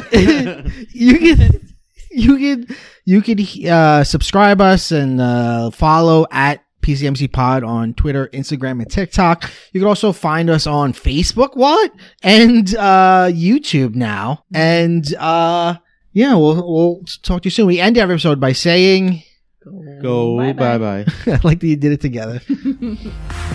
you can subscribe us and follow at PCMC Pod on Twitter, Instagram, and TikTok. You can also find us on Facebook. What? And YouTube now. And yeah, we'll talk to you soon. We end every episode by saying, Go Bye-bye. bye. I like that you did it together.